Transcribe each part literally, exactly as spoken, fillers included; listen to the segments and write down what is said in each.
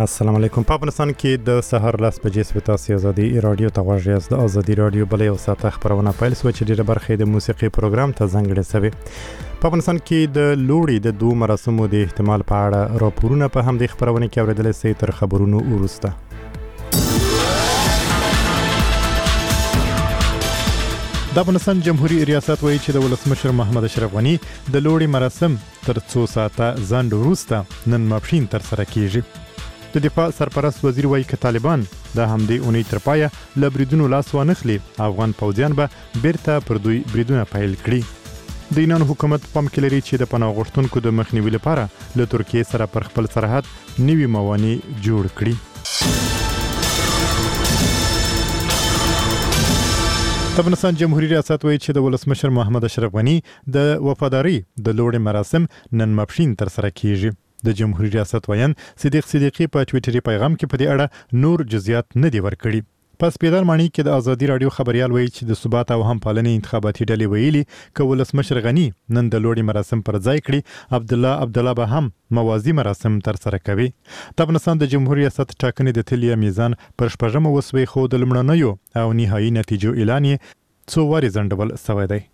السلام علیکم. په افغانستان کې د سحر لاس بجې سپتاسي ازادي رادیو ته غوږ یاست. د ازادي رادیو بلې او ساته خبرونه پیل شوه چې ډېره برخه د موسیقي پروګرام ته ځانګړې شوې. په افغانستان کې د لوړي د دوه مراسمو د احتمال په اړه راپورونه په همدې خبرونه کې اورېدل شوي. تر خبرونو وروسته د افغانستان جمهوریت ریاست وایي چې د ولسمشر محمد اشرف غنی د لوړي مراسم تر څو ساعته ځنډ وروسته نن ماپښین ترسره کیږي. د دفاع سرپرست وزیر وایي چې طالبان د همدې اونۍ تر پایه له بریدونو لاس وانخلي، افغان پوځیان به بیرته پر دوی بریدونه پیل کړي. د ایران حکومت پام کې لري چې د پناه غوښتونکو د مخنیوي لپاره له ترکیې سره پر خپل سرحد نوي موانع جوړ کړي. د افغانستان جمهوریت ریاست وایي چې د ولسمشر محمد اشرف غنی د وفاداری د لوړي مراسم نن ماپښین ترسره کیږي. د جمهوریت ریاست ویان صدیق صدیقی په ټویټري پیغام کې په دې اړه نور جزئیات نه دی ورکړي. پس پیدار مانی کې د ازادي رادیو خبريال وایي چې د ثبات او همپالنې انتخاباتي ډلې ویلي چې ولسمشر غنی نن د لوړي مراسم پر ځای کړي، عبد الله عبد الله به هم موازی مراسم ترسره کوي. د افغانستان د جمهوریت ریاست ټاکنې د تلیا میزان پر شپږمه وسوي خو د لمړنیو او نهایي نتیجو اعلان یې څو واري ځنډول شوی دی.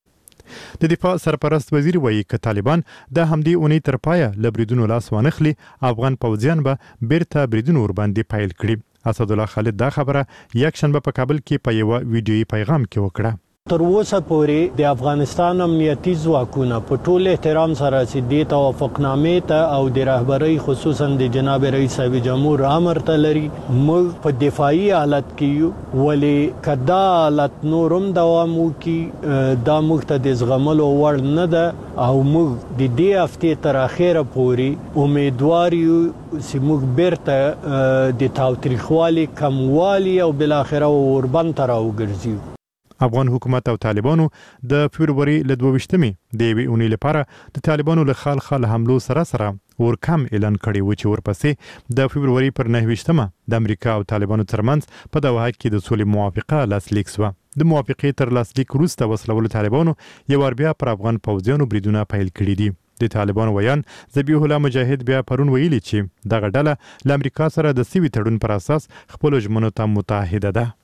د دفاع سرپرست وزیر وایي چې طالبان د همدې اونۍ تر پایه له بریدونو لاس وانخلي، افغان پوځیان به بیرته بریدونو ورباندې پیل کړي. اسدالله خالد دا خبره یک شنبه په کابل کې په یو ویډیویي پیغام کې وکړه. تر اوسه پورې د افغانستان امنیتي ځواکونه په ټول احترام سره چې د توافقنامې ته او د رهبرۍ خصوصا د جناب رئیس صاحب جمهور امر ته لري، موږ په دفاعي حالت کې یو، ولې کدا حالت نورم دوام وکړي دا موږ ته د زغملو وړ نه ده او موږ د دې هفتې تر اخره پورې امیدوار یو چې موږ بیرته د تاوتریخوالي کموالي او بالاخره اوربند ته راوګرځو. افغان حکومت او طالبانو د فبرवरी له دوه ویشتمې د یوې اونۍ لپاره د طالبانو له خال خال حملو سره سره ورکم اعلان کړی و چې ورپسې د فبرवरी پر نهه ویشتمه د امریکا او طالبانو ترمنځ په دوحه کې د سولې موافقه لاسلیک شوه. د موافقې تر لاسلیک وروسته وسلوالو طالبانو یو ور بیا پر افغان پوځیانو بریدونه پیل کړي دي. د طالبانو ویان ذبیح الله مجاهد بیا پرون ویلي چې دغه ډله له امریکا سره د سوي تړون پر اساس خپل ژمنو ته متحده ده.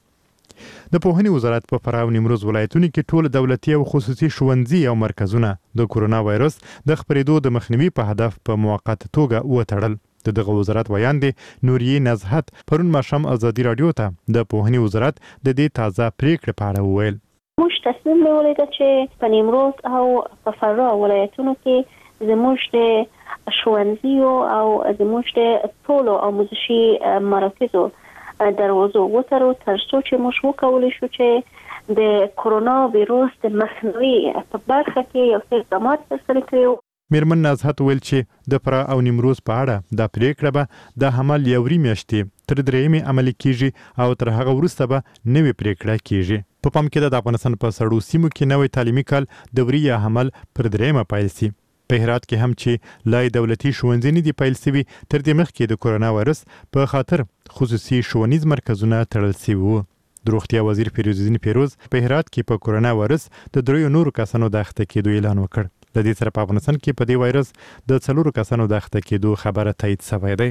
د پوهنې وزارت په فراه او نیمروز ولایتونو کې ټول دولتي او خصوصي ښوونځي او مرکزونه د کورونا وایرس د خپرېدو د مخنیوي په هدف په موقته توګه وتړل. د دغه وزارت ویان دی نوریه نزهت پرون ماښام ازادي رادیو ته د پوهنې وزارت د دې تازه پریکړې په اړه وویل. موږ تصمیم نیولی ده چې په نیمروز او په فراه ولایتونو کې زموږ د ښوونځیو او زموږ د ټولو آموزشي مراکزو دروازو وترو تر څو چې موږ وکولی شو چې د کورونا ویروس د مخنیوي په برخه کې یو څه اقدامات ترسره کړو. میرمن نازحت ویل چې د فراه او نیمروز په اړه د پریکړه به د حمل یوري میاشتې تر درېیمې عملي کیږي او تر هغه وروسته به نوې پریکړه کیږي. په پام کې د افغانستان په سړو سیمو کې نوې تعلیمي کال دوري یا حمل پر درېیمه پیل شي. په هرات کې هم چې لای دولتي ښوونځي نه دي پیل شوي، تر دې مخکې د کورونا وایرس په خاطر خصوصي ښوونیز مرکزونه تړل شوي وو. د روغتیا وزیر فیروز الدین فیروز په هرات کې په کورونا وایرس د دریو نورو کسانو د اخته کېدو اعلان وکړ. له دې سره په افغانستان کې په دې وایرس د څلورو کسانو د اخته کېدو خبره تایید شوې ده.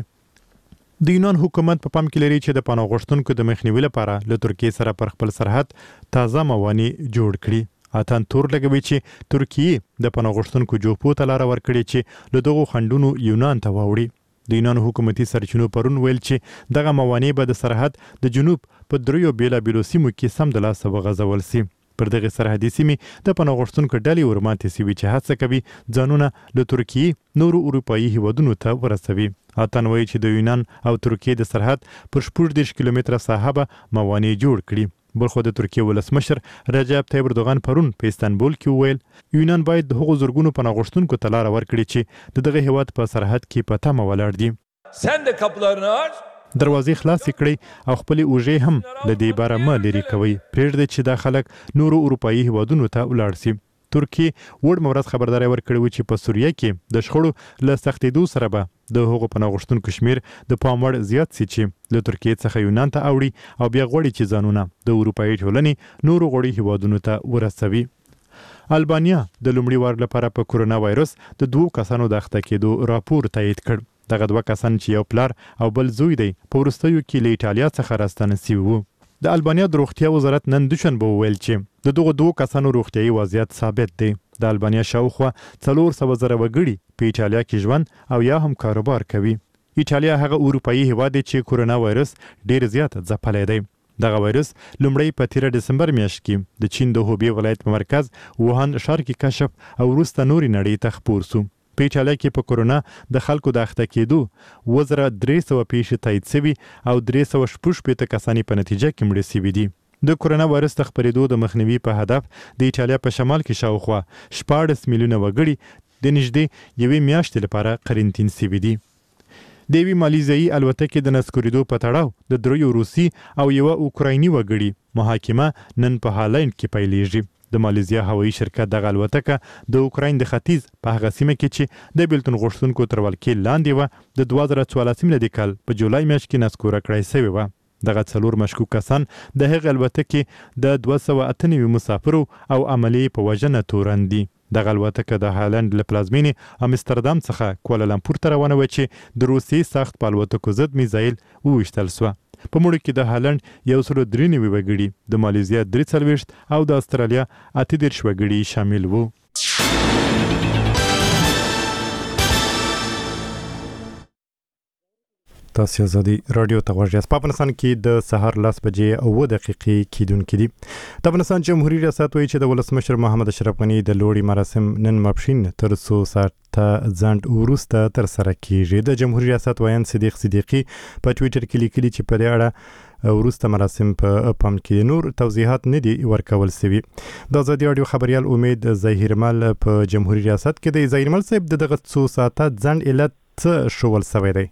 د یونان حکومت په پام کې لري چې د پناه غوښتونکو د مخنیوي لپاره له ترکیې سره پر خپل سرحد تازه موانع جوړ کړي. اتن تور لګوي چې ترکیه د پناه غوښتونکو جوپو ته لاره ورکړي چې له دغو خنډونو یونان ته واوړي. د یونان حکومتي سرچینو پرون ویل چې دغه موانع به د سرحد د جنوب په دریو بیلابیلو سیمو کې سم د لاسه وغځول شي. پر دغه سرحدي سیمې د پناه غوښتونکو ډلې ورماتې شوي چې هڅه کوي ځانونه له ترکیې نورو اروپایي هیوادونو ته ورسوي. اتن وایي چې د یونان او ترکیې د سرحد پر شپږ دېرش کیلومتره ساحه به موانع جوړ کړي. بلخو د ترکیې ولسمشر رجب طیب اردوغان پرون په استانبول کې وویل یونان باید د هغو زرګونو پناه غوښتونکو ته لاره ورکړي چې د دغه هیواد په سرحد کې په تمه ولاړ دي. Sen de kapılarını aç. دروازې خلاصې کړئ او خپلې اوږې هم له دې باره مه لرې کوئ. پرېږدئ چې دا خلک نورو اروپایي هیوادونو ته ولاړ شي. ترکیې وړ ورځ خبرداری ورکړې و چې په سوریه کې د شخړو له سختېدو سره به د هغو پناه غوښتونکو شمیر د پام وړ زیات شي چې له ترکیې څخه یونان ته اوړي او بیا غواړي چې ځانونه د اروپایي ټولنې نورو غړي هیوادونو ته ورسوي. البانیا د لومړي وار لپاره په کورونا وایرس د دوو کسانو د اخته کېدو راپور تایید کړ. دغه دوه کسان چې یو پلار او بل زوی دی په وروستیو کې له ایټالیا څخه راستانه شوي وو. د البانیا د روغتیا وزارت نن دوشنبه وویل چې د دغو دوه کسانو روغتیايي وضعیت ثابت دی. د البانیا شاوخوا څلور سوه زره وګړي په ایټالیا کې ژوند او یا هم کاروبار کوي. ایټالیا هغه اروپایي هیواد دی چې کورونا وایرس ډیر زیات ځپلی دی. دغه وایرس لومړی په تیره ډسمبر میاشت کې د چین د هوبی ولایت په مرکز ووهان ښار کې کشف او وروسته نورې نړۍ ته خپور سو. په ایټالیا کې په کورونا د خلکو د اخته کېدو اووه زره درې سوه پیښې تایید شوي او درې سوه شپږ شپېته کسان په نتیجه کې مړه شوي دي. د کورونا وایرس د خپرېدو د مخنیوي په هدف د ایټالیا په شمال کې شاوخوا شپاړس میلیونه وګړي د نږدې یوې میاشتې لپاره قرنطین شوي دي. د یوې مالیزیایي الوتکې د نسکورېدو په تړاو د دریو روسي او یوه اوکرایني وګړي محاکمه نن په هالند کې پیلېږي. د مالیزیا هوایي شرکت دغه الوتکه د اوکراین د ختیځ په هغه سیمه کې چې د بیلتون غوښتونکو تر ولکې لاندې وه د دوه زره څوارلسم میلادي کال په جولای میاشت کې نسکوره کړای شوې وه. دغه څلور مشکوک کسان د هغې الوتکې د دوه سوه اته نوي مسافرو او عملي په وژنه تورن دي. دغه الوتکه د هالند له پلازمینې امستردام څخه کوالالمپور ته روانه وه چې د روسیې سخت په الوتکو ضد میزایل وویشتل سوه. په مړو کې د هالند یو سلو درې نوي وګړي، د مالیزیا درې څلوېښت او د استرالیا اته دېرش وګړي شامل وو. تاسو ازادي رادیو ته غوږ یاست. په افغانستان کې د سهار لس بجې او اووه دقیقې کېدونکې دي. د افغانستان جمهوریت ریاست وایي چې د ولسمشر محمد اشرف غني د لوړي مراسم نن ماپښین تر څو ساعته ځنډ وروسته ترسره کېږي. د جمهوریت ریاست وایي صدیق صدیقي په ټویټر کې لیکلي چې په دې اړه وروسته مراسم په پام کې نور توضیحات نه دي ورکول شوي. د ازادي رادیو خبريال امید ظاهرمل په جمهوریت ریاست کې د ظاهرمل صاحب دغه څو ساعته ځنډ علت څه شول شوی دی؟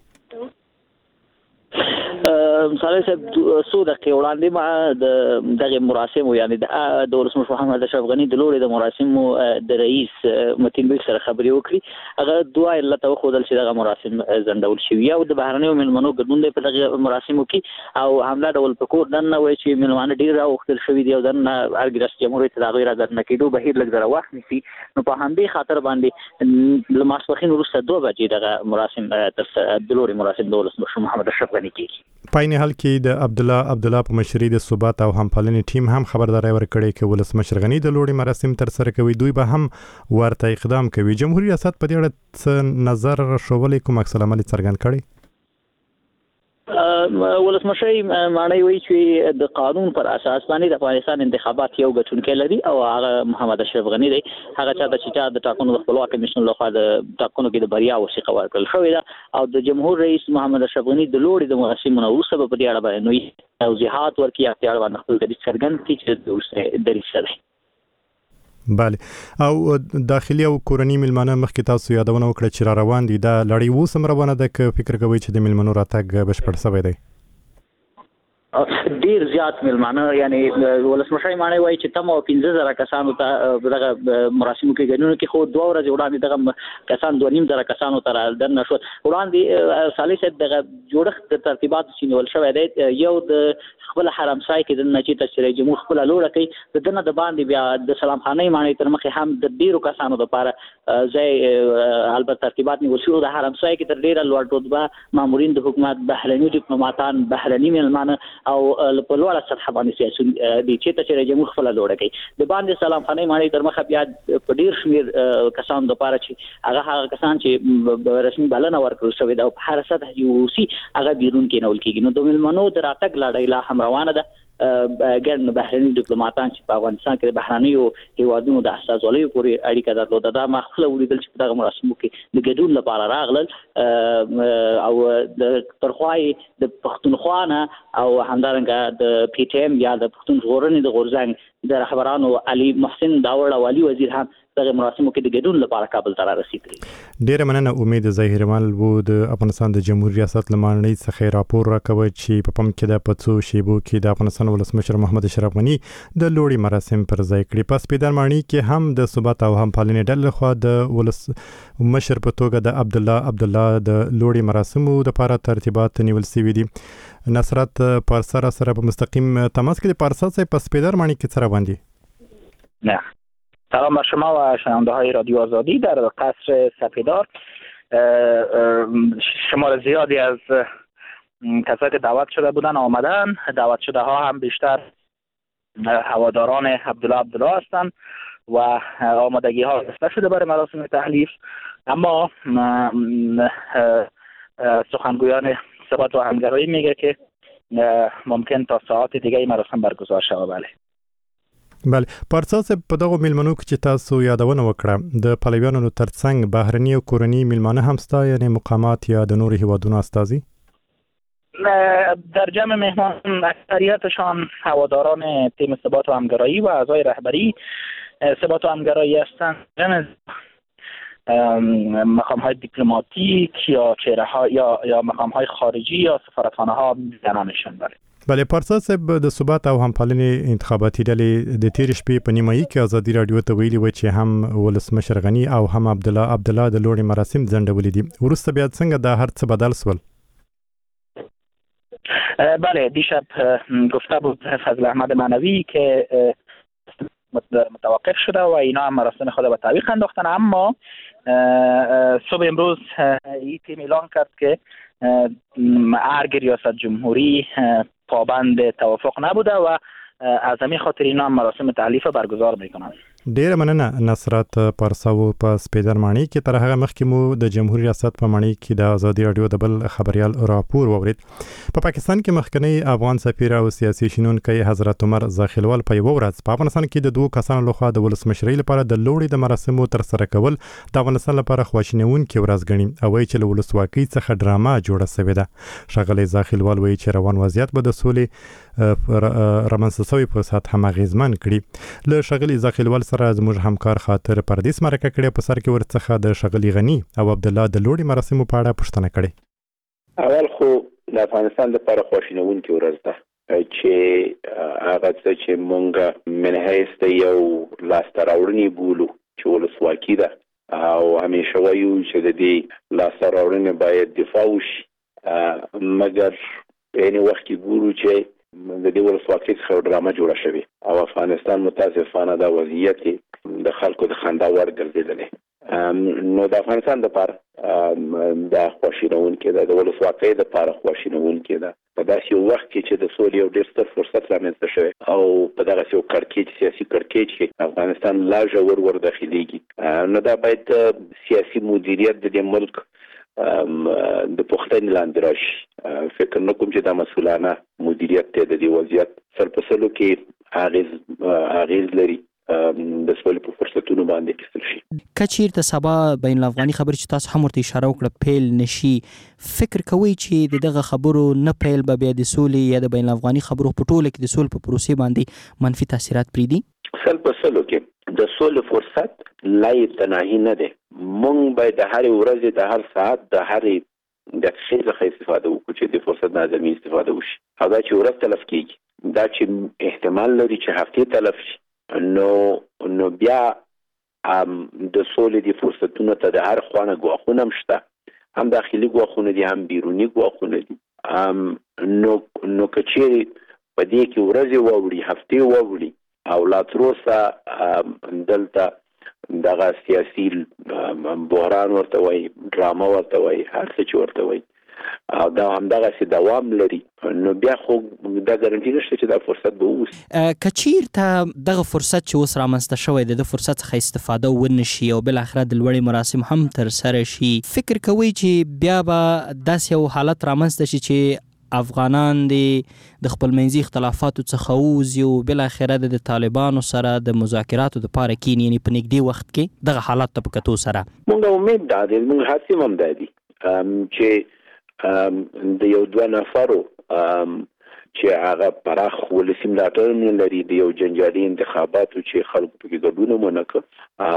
صالح صاحب څو دقیقې وړاندې ما د دغه مراسمو یعنی د ولسمشر محمد اشرف غني د لوري د مراسمو د رئیس متین بیگ سره خبرې وکړي. هغه دوه علت وښودل چې دغه مراسم ځنډول شوي او د بهرنیو مېلمنو ګډون دی په دغه مراسمو کې او همدا ډول په کور دننه وایي چې مېلمانه ډېر راوښتل شوي دي او دننه هر ریاست جمهوریت د هغوی رادننه کېدو بهیر لږ ذره وخت نیسي. نو په همدې خاطر باندې له ماسپښین وروسته دوه بجې دغه مراسم د لوري مراسم د ولسمشر محمد اشرف غني کېږي. په عین حال کې د عبدالله عبدالله په مشرۍ د ثبات او همپالنې ټیم هم خبرداری ورکړی چې ولسمشر غني د لوړي مراسم ترسره کوي، دوی به هم ورته اقدام کوي. جمهوریت ریاست په دې اړه څه نظر راښولی، کوم عکس العمل یې څرګند کړی؟ ولسمشر معنی وایي چې د قانون پر اساس باندې د افغانستان انتخابات یو ګټونکی لري او هغه محمد اشرف غني دی. هغه چا د چې د ټاکنو د خپلواک کمیشن لخوا د ټاکنو کې د بریا وثیقه ورکړل شوې ده او د جمهور رئیس محمد اشرف غني د لوړي د مراسمو وروسته په دې اړه باندې توضیحات ورکړي، اختیار باندې خپل دریځ څرګند کړي چې د وروسته دریځ څه دی. بله، او داخلي او کورني مېلمانه مخکې تاسو یادونه وکړه چې را روان دي، دا لړۍ اوس هم روانه ده که فکر کوئ چې د مېلمنو راتګ بشپړ شوی دی؟ ډیر زیات مېلمانه یعنی ولسمشر معنی وایي چې تم او پنځه زره کسانو ته دغه مراسمو کې ګډون کې خو دوه ورځې وړاندې دغه کسان دوه نیم زره کسانو ته راځنه شو. وړاندې صالح صاحب دغه جوړښت د ترتیبات چې نیول شوی دی، یو د خپل حرمسای کې د نچې تشریح جمهور خپل لوړه کوي، د دنه د باندې بیا د سلام خانه معنی تر مخه هم د ډیرو کسانو لپاره ځای البته ترتیبات نیول شو. د حرمسای کې تر ډیره لوړ رتبه مامورین د حکومت، بهرني ډیپلوماټان، بهرني مېلمانه او په لوړه سطح باندې سیاسي د چې تشریح جمهور خپل لوړه کوي. د باندې سلام خانه معنی تر مخه بیا په ډیر شمیر کسانو لپاره چې هغه هغه کسان چې رسمي بلنه ورکړل شوې ده او په هر سطح یو سي هغه بیرون کې نول کېږي. نو د مېلمنو د راتګ لړۍ لا هم روانه ده. ګڼ بهرني ډیپلوماټان چې په افغانستان کې د بهرنیو هیوادونو د استازولیو پورې اړیکه درلوده، دا ما خپله ولیدل چې په دغه مراسمو کې د ګډون لپاره راغلل او د ترخوا یې د پښتونخوا نه او همدارنګه د پی ټي ایم یا د پښتون ژغورنې د غورځنګ د رهبرانو علي محسن داوړ او علي وزیر هم دغه مراسمو کې د ګډون لپاره کابل ته رارسېدلي. ډېره مننه. امید ظاهرمل و د افغانستان د جمهوریت ریاست له ماڼۍ څخه راپور راکوي چې په پام کې ده په څو شیبو کې د افغانستان ولسمشر محمد اشرف غني د لوړي مراسم پر ځای کړي. په سپیدار ماڼۍ کې هم د ثبات او همپالنې ډلې لخوا د ولسمشر په توګه د عبدالله عبدالله د لوړي مراسمو لپاره ترتیبات نیول شوي دي. نصرت پارسا سره په مستقیم تماس کې د پارسا صاحب په سپیدار ماڼۍ کې څه روان دي؟ نه سلام بر شما و شنونده های رادیو آزادی. در قصر سپیدار شمار زیادی از کسایی که دعوت شده بودن آمدن. دعوت شده ها هم بیشتر هواداران عبدالله عبدالله هستند و آمادگی ها گرفته شده برای مراسم تحلیف. اما سخنگویان ثبات و همگرایی میگه که ممکن تا ساعت دیگه مراسم برگزار شوه. بله بله پارساس په دغه میلمنو کې چې تاسو یادونه وکړه د پلویانو ترڅنګ بهرني او کورني میلمانه هم ستا یعنی مقامات یا د نورو هیوادونو استازي در جمع مهمان اکثریتشان هواداران تیم ثبات و همگرایی و اعضای رهبری ثبات و همگرایی هستند. جمع مقام های دیپلماتیک یا چهره ها یا یا مقام های خارجی یا سفارتخانه ها زنانشان. بله بله پارسا صاحب د ثبات او همپالنې انتخاباتي ډلې د تیر شپې په نیمایي کې ازادي رادیو ته ویلي و چې هم ولسمشر غنی او هم عبدالله عبدالله د لوړې مراسم ځنډولې دي. وروسته بیا څنګه دا هر څه بدل سول؟ بله دیشب گفته بود فضل احمد معنوی که متوقف شده و اینا هم مراسم خود به تعویق انداختن. اما صبح امروز این تیم اعلان کرد که ارگ ریاست جمهوری پابند توافق نبوده و از همین خاطر اینا هم مراسم تحلیف برگزار میکنن. ډیر مننه نصرت پارساو په سپیدر مانی کې تر هغه مخکې مو د جمهوریت ریاست په مانی کې د ازادي رادیو د بل خبريال راپور وورید. په پاکستان کې مخکنی افغان سفیر او سیاسي شنونکي حضرت عمر زاخیلوال په یو ورځ په افغانستان کې د دوه کسانو لخوا د ولسمشرۍ لپاره د لوړې د مراسمو تر سره کول د افغانستان لپاره خواشینونکې ورځ ګڼي او وایي چې له ولسواکۍ څخه ډرامه جوړه شوې ده. ښاغلی زاخیلوال وایي چې روان وضعیت به د سولې رامنځته شوی فرصت هم اغیزمن کړي. له ښاغلي زاخیلوال سره زموږ همکار خاطر پردیس مرکه کړې په سر کې ورڅخه د ښاغلي غنی او عبدالله د لوړې مراسمو په اړه پوښتنه کړې. اول خو د افغانستان لپاره خواشینونکې ورځ ده چې هغه څه چې مونږ منحیث ته یو لاسته راوړنې بولو چې ولسواکي ده او همیشه وایو چې د دې لاسته راوړنې باید دفاع وشي، مګر په یعنی وخت کې ګورو چې د دې ولسواکۍ څخه ډرامه جوړه شوې او افغانستان متاسفانه دا وضعیت د خلکو د خندا وړ ګرځېدلی. نو د افغانستان لپاره دا خواشینونکې ده، د ولسواکۍ لپاره خواشینونکې ده په داسې یو وخت کې چې د سولې یو ډېر ستر فرصت رامنځته شوی او په دغسې یو کړکېچ سیاسي کړکېچ کې افغانستان لا ژور ور داخلېږي. نو دا باید سیاسي مدیریت د دې ملک د پښتنې لاندې راشي. فکر نه کوم چې دا مسؤلانه مدیریت ته د دې وضعیت سر په سلو کې اغیز اغیز لري د سولې په فرصتونو باندې کېستل شي. که چیرته سبا بین الافغاني خبرې چې تاسو هم ورته اشاره وکړه پیل نشي، فکر کوئ چې دغه خبرو نه پیل به بیا د سولې یا د بین الافغاني خبرو په ټوله کې د سولې په پروسې باندې منفي تاثیرات پرېږدي؟ سل په سلو کې د سولې فرصت لا تناهي نه دی. مونږ باید د هرې ورځې د هر ساعت د هرې دقیقې څخه استفاده وکړو چې د فرصت ناظمي استفاده وشي. او دا چې ورځ تلف کېږي، دا چې احتمال لري چې هفتې تلف شي، نو نو بیا د سولې د فرصتونو ته د هر خوانه ګواښونه هم شته، هم داخلي ګواښونه دي هم بیروني ګواښونه دي. نو نو که چیرې په دې کې ورځې واوړي هفتې واوړي او لا تر اوسه دلته دغه سیاسي بحران ورته وایي، ډرامه ورته وایي، هر څه چې ورته وایي او دا همدغسې دوام لري، نو بیا خو دا ګارنټي نشته چې دا فرصت به ووسي. که چیرته دغه فرصت چې اوس رامنځته شوی دی د فرصت څخه استفاده ونه شي او بالاخره د لوړې مراسم هم تر سره شي، فکر کوئ چې بیا به داسې یو حالت رامنځته شي چې افغانان د خپل منځي اختلافاتو څخه ووځي او بالاخره د طالبانو سره د مذاکراتو دپاره کیني، یعنې په نږدې وخت کې دغه حالات ته په کتو سره؟ مونږ امید دا دی، مونږ هڅې هم دا دي چې د یو دوه نفرو چې هغه پراخ ولسي ملاتړ نه لري د یو جنجالي انتخاباتو چې خلکو پکې ګډون ونه کړ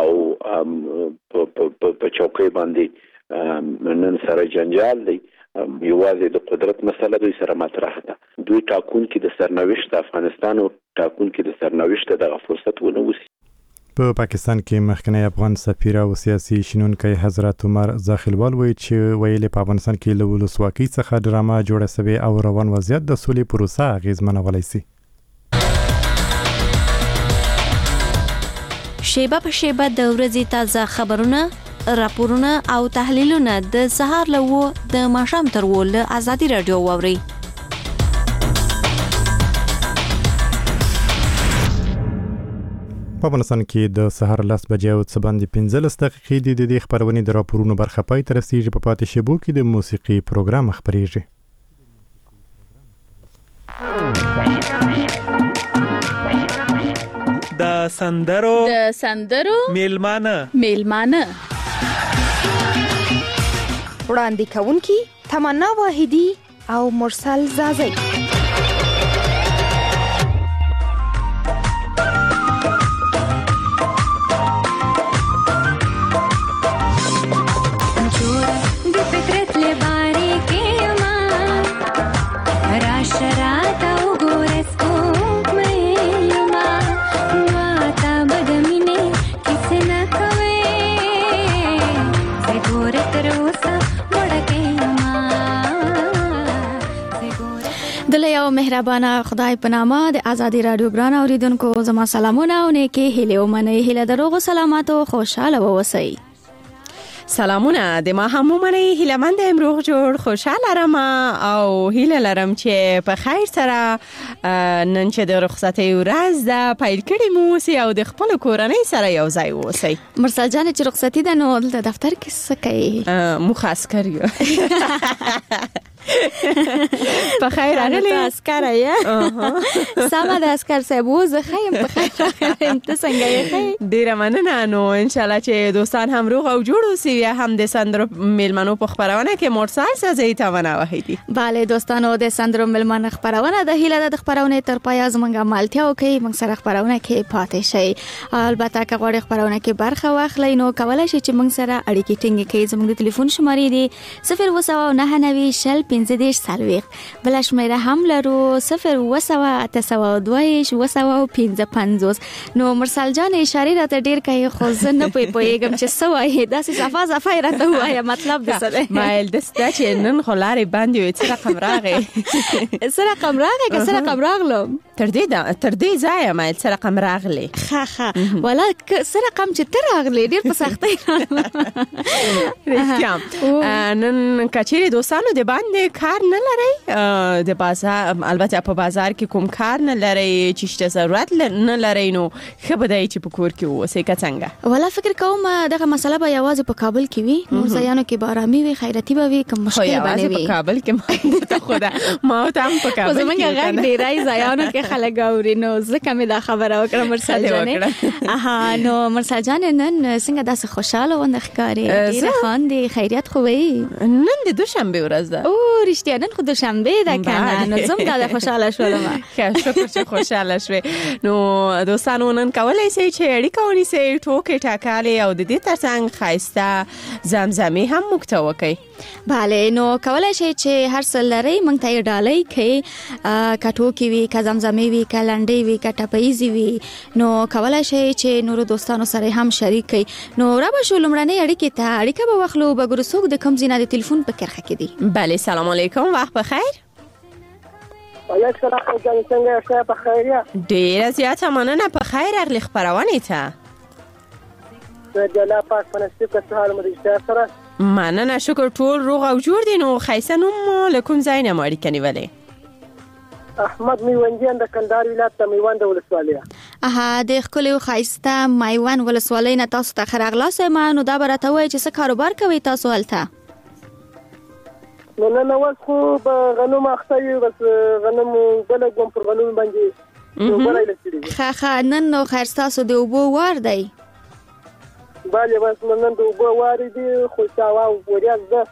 او په چوکۍ باندې نن سره جنجال دی، یوازې د قدرت مسله دوی سره مطرح ده. دوی ټاکونکي د سرنوشت د افغانستان او ټاکونکي د سرنوشت دغه فرصت ونه وسي. په پاکستان کې مخکنی افغان سفیر او سیاسي شنونکی حضرت عمر زاخیلوال وایي چې ویلې په افغانستان کې له ولسواکۍ څخه ډرامه جوړه شوې او روان وضعیت د سولې پروسه اغېزمنولی شي. شیبه په شیبه د ورځې تازه خبرونه راپورونه او تحلیلونه د سهار له و د ماښام تر و له ازادي رادیو واوري. په افغانستان کې د سهار لاس بجې او څه باندې پنځلس دقیقې دي. د دې خبرونې د راپورونو برخه پای ته رسیږي. په پاتې شیبو کې د موسیقي پروګرام خبرېږي. د سندرو د سندرو میلمانه میلمانه وړاندې کوونکی تمنا واحدی او مرسل زازی. دلته یو مهربانه خدای په نامه د ازادي رادیو ګران اوریدونکو زما سلامونه او نیکی هیله او منې هیله دروغ سلامات او خوشاله ووسئ. سلامونه د ما هم منې هیله مند امروغ جوړ خوشاله رم او هیله لرم چې په خیر سره نن چې د رخصتۍ ورځ ده پیل کړې مو سي او د خپل کورنۍ سره یو ځای اوسئ. مرسل جان چې رخصتي ده نو د دفتر کې څه کوي؟ مو خاص کړیو په خیر راغلی عسكر یې سما د عسكر صاحب زه خیم په خیر راغلم ته څنګه یې؟ ډیره مننه. نو ان شاء الله چې دوستان هم روغ او جوړ اوسي هم د سندرو میلمنو په خبرونه کې مرسل سازي تمنا وحیدی. bale دوستانو د سندرو میلمنو خبرونه د هیله د خبرونه تر پای زمونږه مالتیا او کوي موږ سره خبرونه کې پاتې شي. البته که غواړئ خبرونه کې برخه واخلئ نو کولای شئ چې موږ سره اړیکې ټینګ کړئ. زموږ د ټلیفون شمارې دي صفر اووه نهه نوي شل پنځه دېرش څلوېښت. بله شمېره هم لرو صفر اووه اته سوه دوه ویشت اووه سوه پنځه پنځوس. نو مرسل جان اشارې راته ډېر کوي خو زه نه پوهېږم چې څه وایي. داسې صفا صفا یې راته ووایه مطلب د څه دی؟ مایل دسته چې نن خو لارې بندې وې څه رقم راغی څه رقم راغی که څه رقم راغلم تر دې تر دې ځایه مایل څه رقم راغلی ښه ښه ولا څه رقم چې ته راغلی ډېر په سختۍ رښتیا. نن که چیرې دوستانو د باندې کار نه لرئ د بازار البته په بازار کې کوم کار نه لرئ چې شته ضرورت نه لرئ نو ښه به دی چې په کور کې واوسئ که څنګه؟ ولا فکر کوم دغه مسله به یوازې په کابل کې وي. نور ځایانو کې به ارامي وي خیراتي به وي که مشکل به نه وي. په کابل کې ته خدا ما ته هم په کابل کې زمونږ غږ ډېری ځایانو کې خلک اوري نو ځکه مې دا خبره وکړه مرسل جانې. اها نو مرسل جانې نن څنګه داسې خوشحاله ونه ښکارې ډېره خاندې خیریت خو وي؟ نن د دوشنبې ورځ ده. او رښتیا نن خو دوشنبې ده که نه نو زه هم دا د خوشحاله شولم. ښه شکر چې خوشحاله شوې. نو دوستانو نن کولی شئ چې اړیکه ونیسئ ټوکې ټاکالې او د دې ترڅنګ ښایسته زمزمې هم موږ ته وکئ. بله نو کولی شئ چې هر څه لرئ موږ ته یې ډالۍ کړئ که ټوکې وي که زمزمې وي که لنډۍ وي که ټپهیزې وي نو کولی شئ چې نورو دوستانو سره هم شریک کړئ. نو را به شو لومړنۍ اړیکې ته اړیکه به واخلو به ګورو څوک د کوم ځای نه د تلیفون په کرښه کې دي. بله سلام علیکم وخت بخیر. وعلیکم السلام جان څنګه یاست؟ په خیر یا؟ ډېره زیاته مننه په خیر راغلې خپرونې ته. د الله پاک په نصیب که څه حال مو رښتیا سره؟ مننه شکر ټول روغ او جوړ دي. نو ښایسته نوم مو له کوم ځای نه مو اړیکه نیولې؟ احمد میوندیان د کندهار ولایت د میوند ولسوالۍ. اها د ښکلې او ښایسته میوند ولسوالۍ نه تاسو ته ښه راغلاست یم. نو دا به راته ووایئ چې څه کاروبار کوئ تاسو هلته؟ نو نن اوس خو به غنم اخته یو بس غنم بله کوم پر غنم باندې اوبه راایله کړي. ښه ښه نن نو خیر ستاسو د اوبو وار دی؟ بله بس نن د اوبو وار دی خو ساوا وریځ ده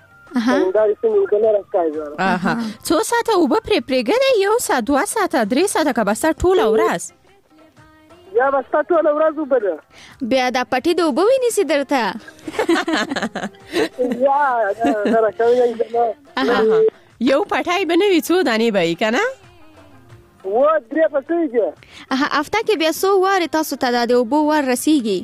څو ساعته اوبه پرې پرېږدئ؟ یو ساعت دوه ساعته درې ساعته که بسته ټوله ورځ؟ یا بسته ټوله ورځ اوبه ده. بیا دا پټي د اوبه ونیسي درته؟ یو پټی به نه وي څو دانې به وي که نه؟ و درې پټۍ دي. هفته کې بیا څو وارې تاسو ته دا د اوبو وار رسیږي؟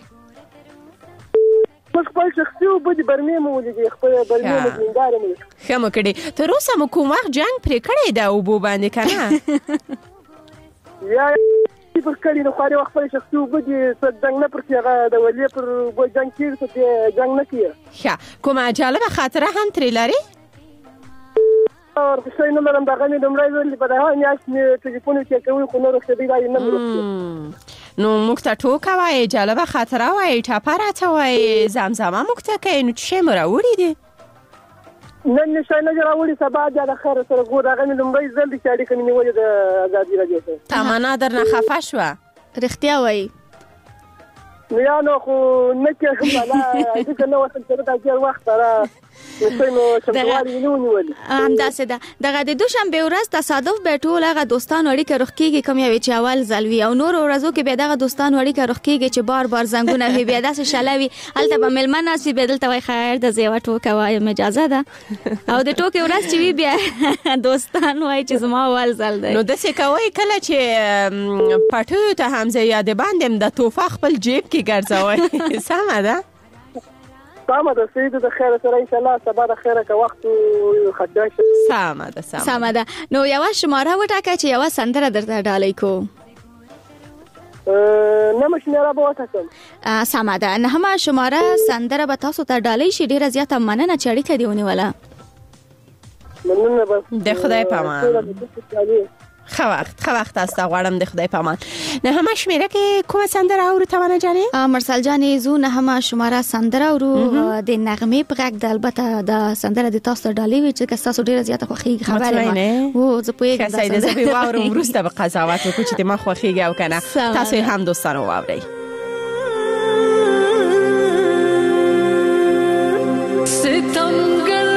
موږ خپل شخصي اوبه د برمې مو ولیدې خپل برمې مو زمینداره مو ښه مو کړې. تر اوسه مو کوم وخت جنګ پرې کړی د اوبو باندې که نه؟ یا پر کړي نو خاري وخت پر شخصي وګدي څه جنگ نه پر هغه د ولې پر وګ جنگ کېږي څه جنگ نه کیه. ښه کومه جالبه خاطره هم ترې لري؟ اور څه نه لرم دا غني دومره ویل په دغه میاشت مې ټلیفون کې کوي خو نور څه دی دا نه مرسته. نو موږ ته ټوکه وایي، جالبه خاطره وایي، ټاپه راته وایي، زمزمه موږ ته کوي، نو څه مو راوړي دي؟ نن نشای نه راوړي سبا د خیر سره ګور هغه مې لومړی ځل د شاړې کني نیولې د ازادي راځي ته. تمنا درنه خفه شوه. رښتیا وایي. یا نو خو نه کې هم لا ځکه نو وخت سره دا ډیر وخت را نو شموالي نه ونیول. همداسې ده. دغه د دوشنبه ورځ تصادف به ټول هغه دوستان اړیکه روغ کېږي کوم یو چې اول ځل وي او نور ورځو کې به دغه دوستان اړیکه روغ کېږي چې بار بار زنګونه وي بیا داسې شلوي هلته به مېلمه ناست وي بیا دلته وایي خیر د زه یوه ټوکه وایم اجازه ده او د ټوکې ورځ چې وي بیا دوستان وایي چې زما اول ځل دی. نو داسې کوئ کله چې پټیو ته هم زه یادې باندې د توفه خپل جیب کې ګرځوئ سمه ده؟ سامه ده سید د خیر سره ان شاء الله سبا د خیره که وخت خدای شي. سامه ده سامه سامه ده. نو یوه شماره وټاکه چې یوه سندره درته ډالۍ کو. نهمه شماره به وټاکم. سامه ده. نهمه شماره سندره به تاسو ته ډالۍ شي. ډېره زیاته مننه چې اړیکه دې ونیوله. مننه بس د خدای په امان. ښه وخت ښه وخت است غواړم د خدای په امان. نهمه شمېره کې کومه سندره اورو تمنا جانې؟ مرسل جانې زو نهمه شماره سندره اورو د نغمې په غږ د البته د سندره د تاسو ته ډالۍ وي چې تاسو ډېره زیاته خوښیږي خبره یم. او زه پوهېږم ښه سیده زه به واورم وروسته به قضاوت وکړو چې ما خوښیږي او که نه. تاسو یې هم دوستانو واورئ. ستمګر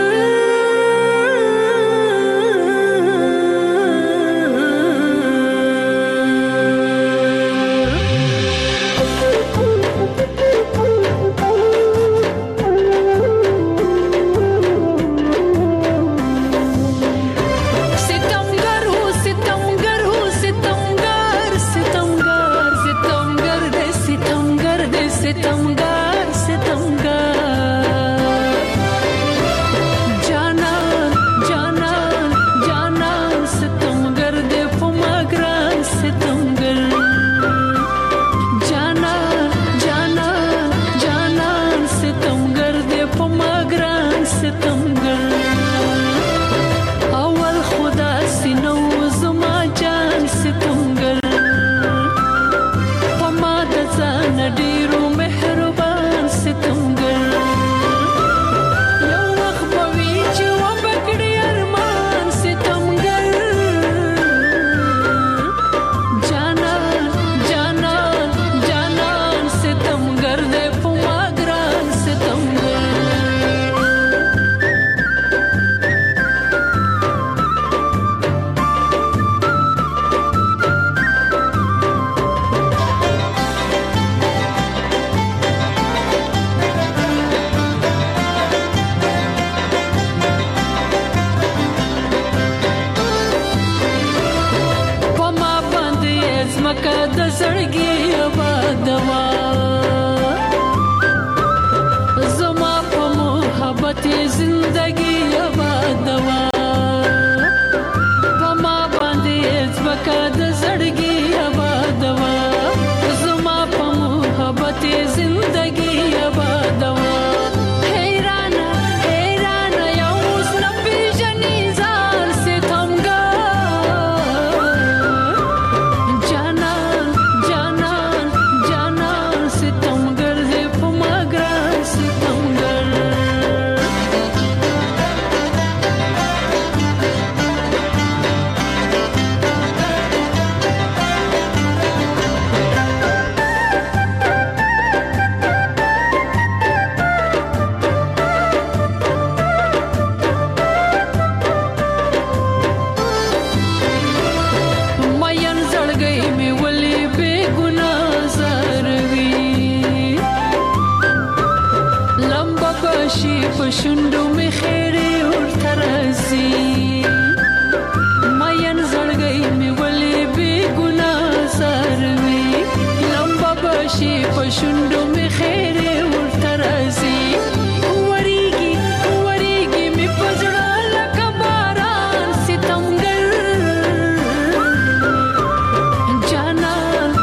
Jana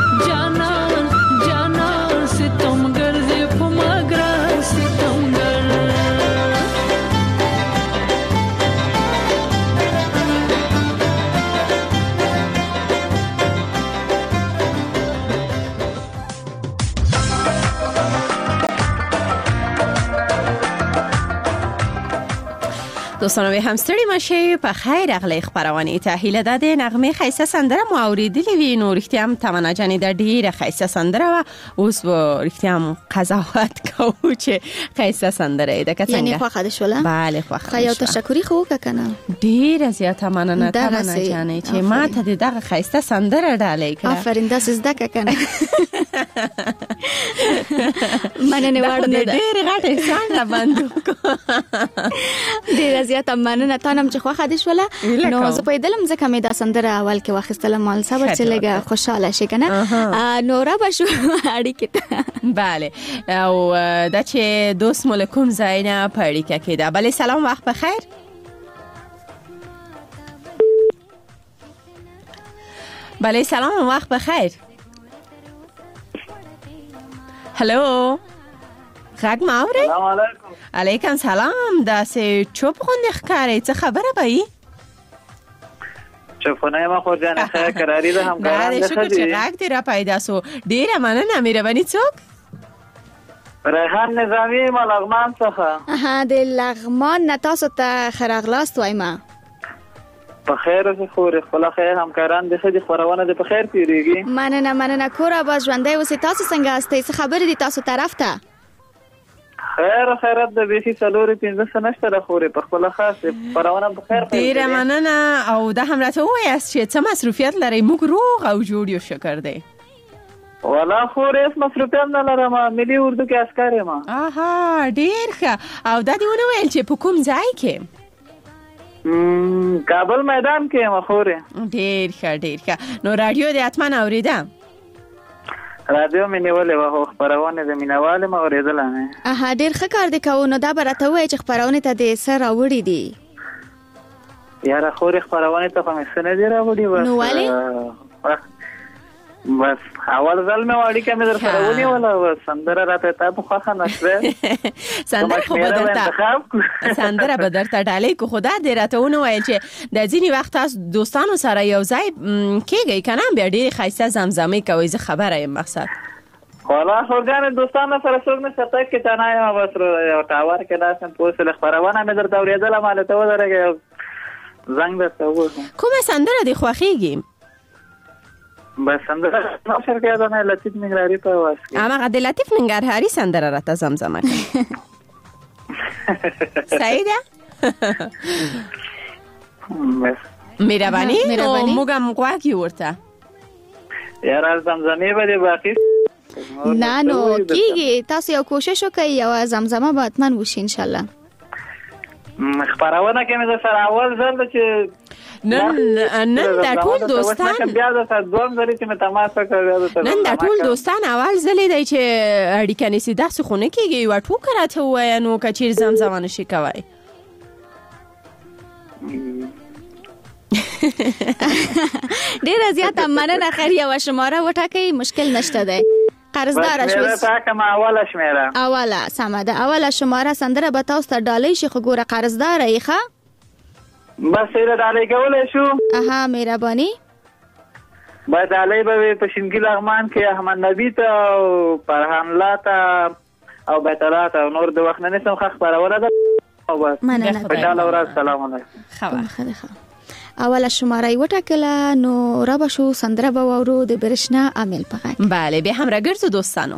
دوستانو به هم ستړي مشه په خیر اغلی خبرونه ته هیله ده د نغمه خیسه سندره مو اوریدلې وي نو رښتیا هم تمنا جان د ډیره خیسه سندره و اوس و رښتیا هم قضاوت کوو چې خیسه سندره ده که څنګه یعنی خو خاله شوله بله خو خو یو تشکری خو وکنه ډیره زیاته مننه تمنا جان چې ما ته دغه خیسه سندره ډالې کړه آفرین داس زده کنه مننه وړاندې ډیره غټه انسان را باندې ډیره زیاته مننه تانم چې خو خاله شوله نو زه په دلم ځکه مې دا سندره اول کې واخیستله مال صبر چې لګه خوشاله شي کنه نو را بشو اړیکه بله او دا چې دوست ملکم زاینه په اړیکه کې ده بله سلام وخت بخیر بله سلام وقت بخیر هلو غږ ما اورئ سلام علیکم علیکم سلام داسې چوپ غوندې ښکارئ څه خبره به یې چوپونه ما خور جان خیر قراری ده همکاران ده شکر چې غږ دې را پیدا سو ډیره مننه مهرباني څوک ریحان نظامی ما لغمان څخه ها د لغمان نه تاسو ته ښه راغلاست وایم په خیر اوسې خورې خپله خیر همکاران دې ښه دي خپرونه دې په خیر تېرېږي مننه مننه کور اباد ژوندی اوسې تاسو څنګه هستئ څه خبرې دي تاسو طرف ته خیر خیرت د بیخي څلورې پنځه څه نشته ده خورې په خپله خاص خپرونه په خیر ډېره مننه او دا هم راته ووایاست چې څه مصروفیت لرئ موږ روغ او جوړ یو شکر دی والا خورې هېڅ مصروفیت نه لرم ملي اردو کې عسکر یم آها ډېر ښه او دا دې ونه ویل چې په کوم ځای کې کابل میدان کې یم خورې ډېر ښه ډېر ښه نو راډیو دې حتما اورېده راډیو مې نیولې وه خو خپرونې د مینهوال یم اورېدله مې اها ډېر ښه کار دې کوو نو دا به راته ووایې چې خپرونې ته دې څه راوړي دي یاره خورې خپرونې ته خو مې څه نه دي راوړي بس نو ولې بس اول ځل مې اړیکه مې در سره ونیوله سندره راته تا په خوښه نه شوې سندره خو به درته سندره به درته ډالۍ کو خو دا دې راته ونه ویل چې د ځینې وخت تاسو دوستانو سره یو ځای کېږئ که نه بیا ډېرې ښایسته زمزمې کوئ زه خبره یم مقصد والا خورګانې دوستانو سره څوک نه شته کې تنها یم بس یو ټاور کې داسې پوه شولې خپرونه مې درته اورېدله ما له ته ودرېږه یو زنګ درته ووهم کومه سندره دې خوښېږي بس سندره نوشر کې دا نه لطیف ننګرهاري په आवाज کې امغه د لطیف ننګرهاري سندره راته زمزمه کړه صحیح ده مهرباني نو موږ هم غواړو ورته یاره زمزمې به دې باقي نه نو کیږي تاسو یو کوشش وکړئ یو زمزمه به حتما وشي ان شاء الله خبرونه کې مې سره اول ځل چې نن نن دا ټول دوستان بیا د دوم ځل چې مې تماسه کړې نن دا ټول دوستان اول ځل دی چې اړیکه نسی داسې خونه کېږي یو ټوکه راته ووایه نو که چیرې زمزمه نشي کوی ډېره زیاته مننه خیر یوه شماره وټاکئ مشکل نشته دی قرضدار شوي اوله شمیره اوله سمه ده اوله شماره سندره به تاسو ته ډالۍ شي خو ګوره قرضداره یې ښه بس یې ډالۍ کولی شو اها مهرباني باید ډالۍ به وي په شینکي لغمان کې احمد نبي ته او فرحان الله ته او بیت الله ته نور د وخت نه نیسم ښه خپرونه ده او بس خوشحاله ورځ سلام علیکم اوله شماره یې وټاکله نو را به شو سندره به واورو د برېښنا عامل په غږ بله بیا هم راګرځو دوستانو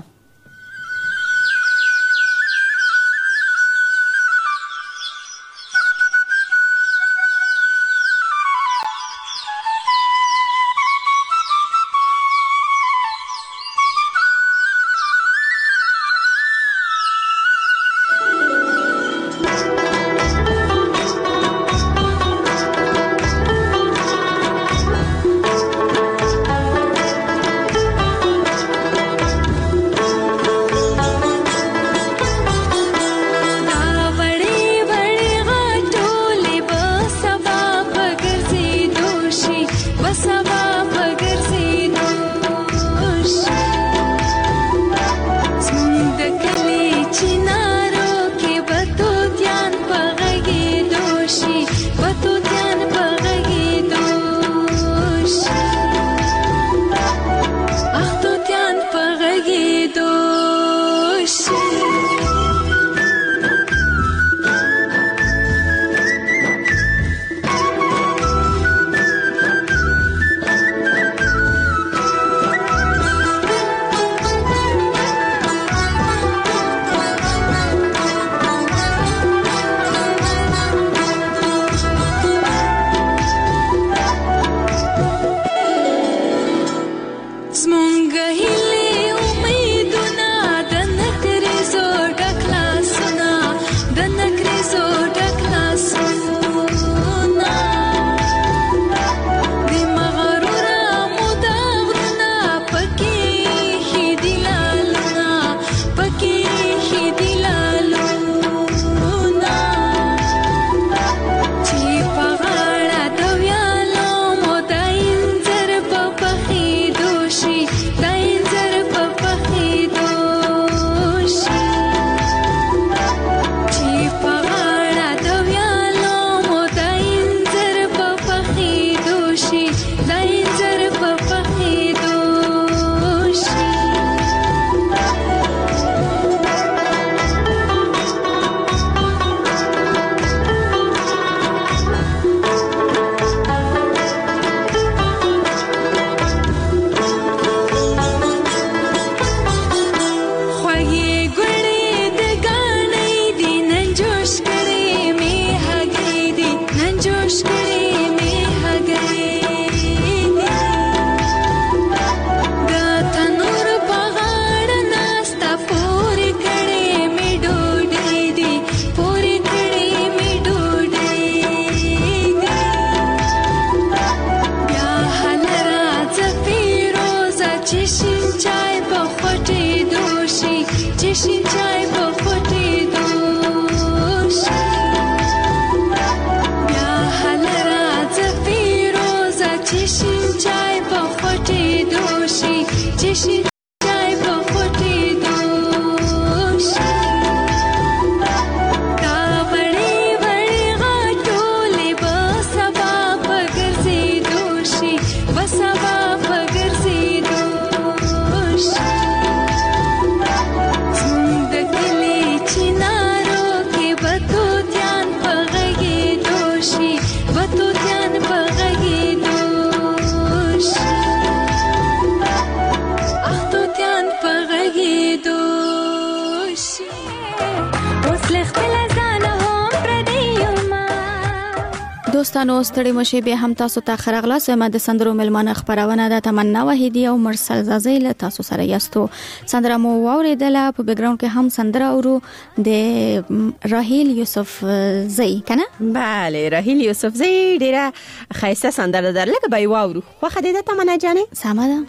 دوستانو ستړي مشي به هم تاسو ته خرغلا سم د سندرو ملمانه خبرونه د تمنا وحیدی او مرسل زازی له تاسو سره یاستو. سندره مو واوریدله په بیک گراوند کې هم سندره اورو د راهیل یوسف زئی کنه. بله راهیل یوسف زئی ډیره خایسته سندره در لکه به واورو. خو خدای د تمنا جانې سمه ده.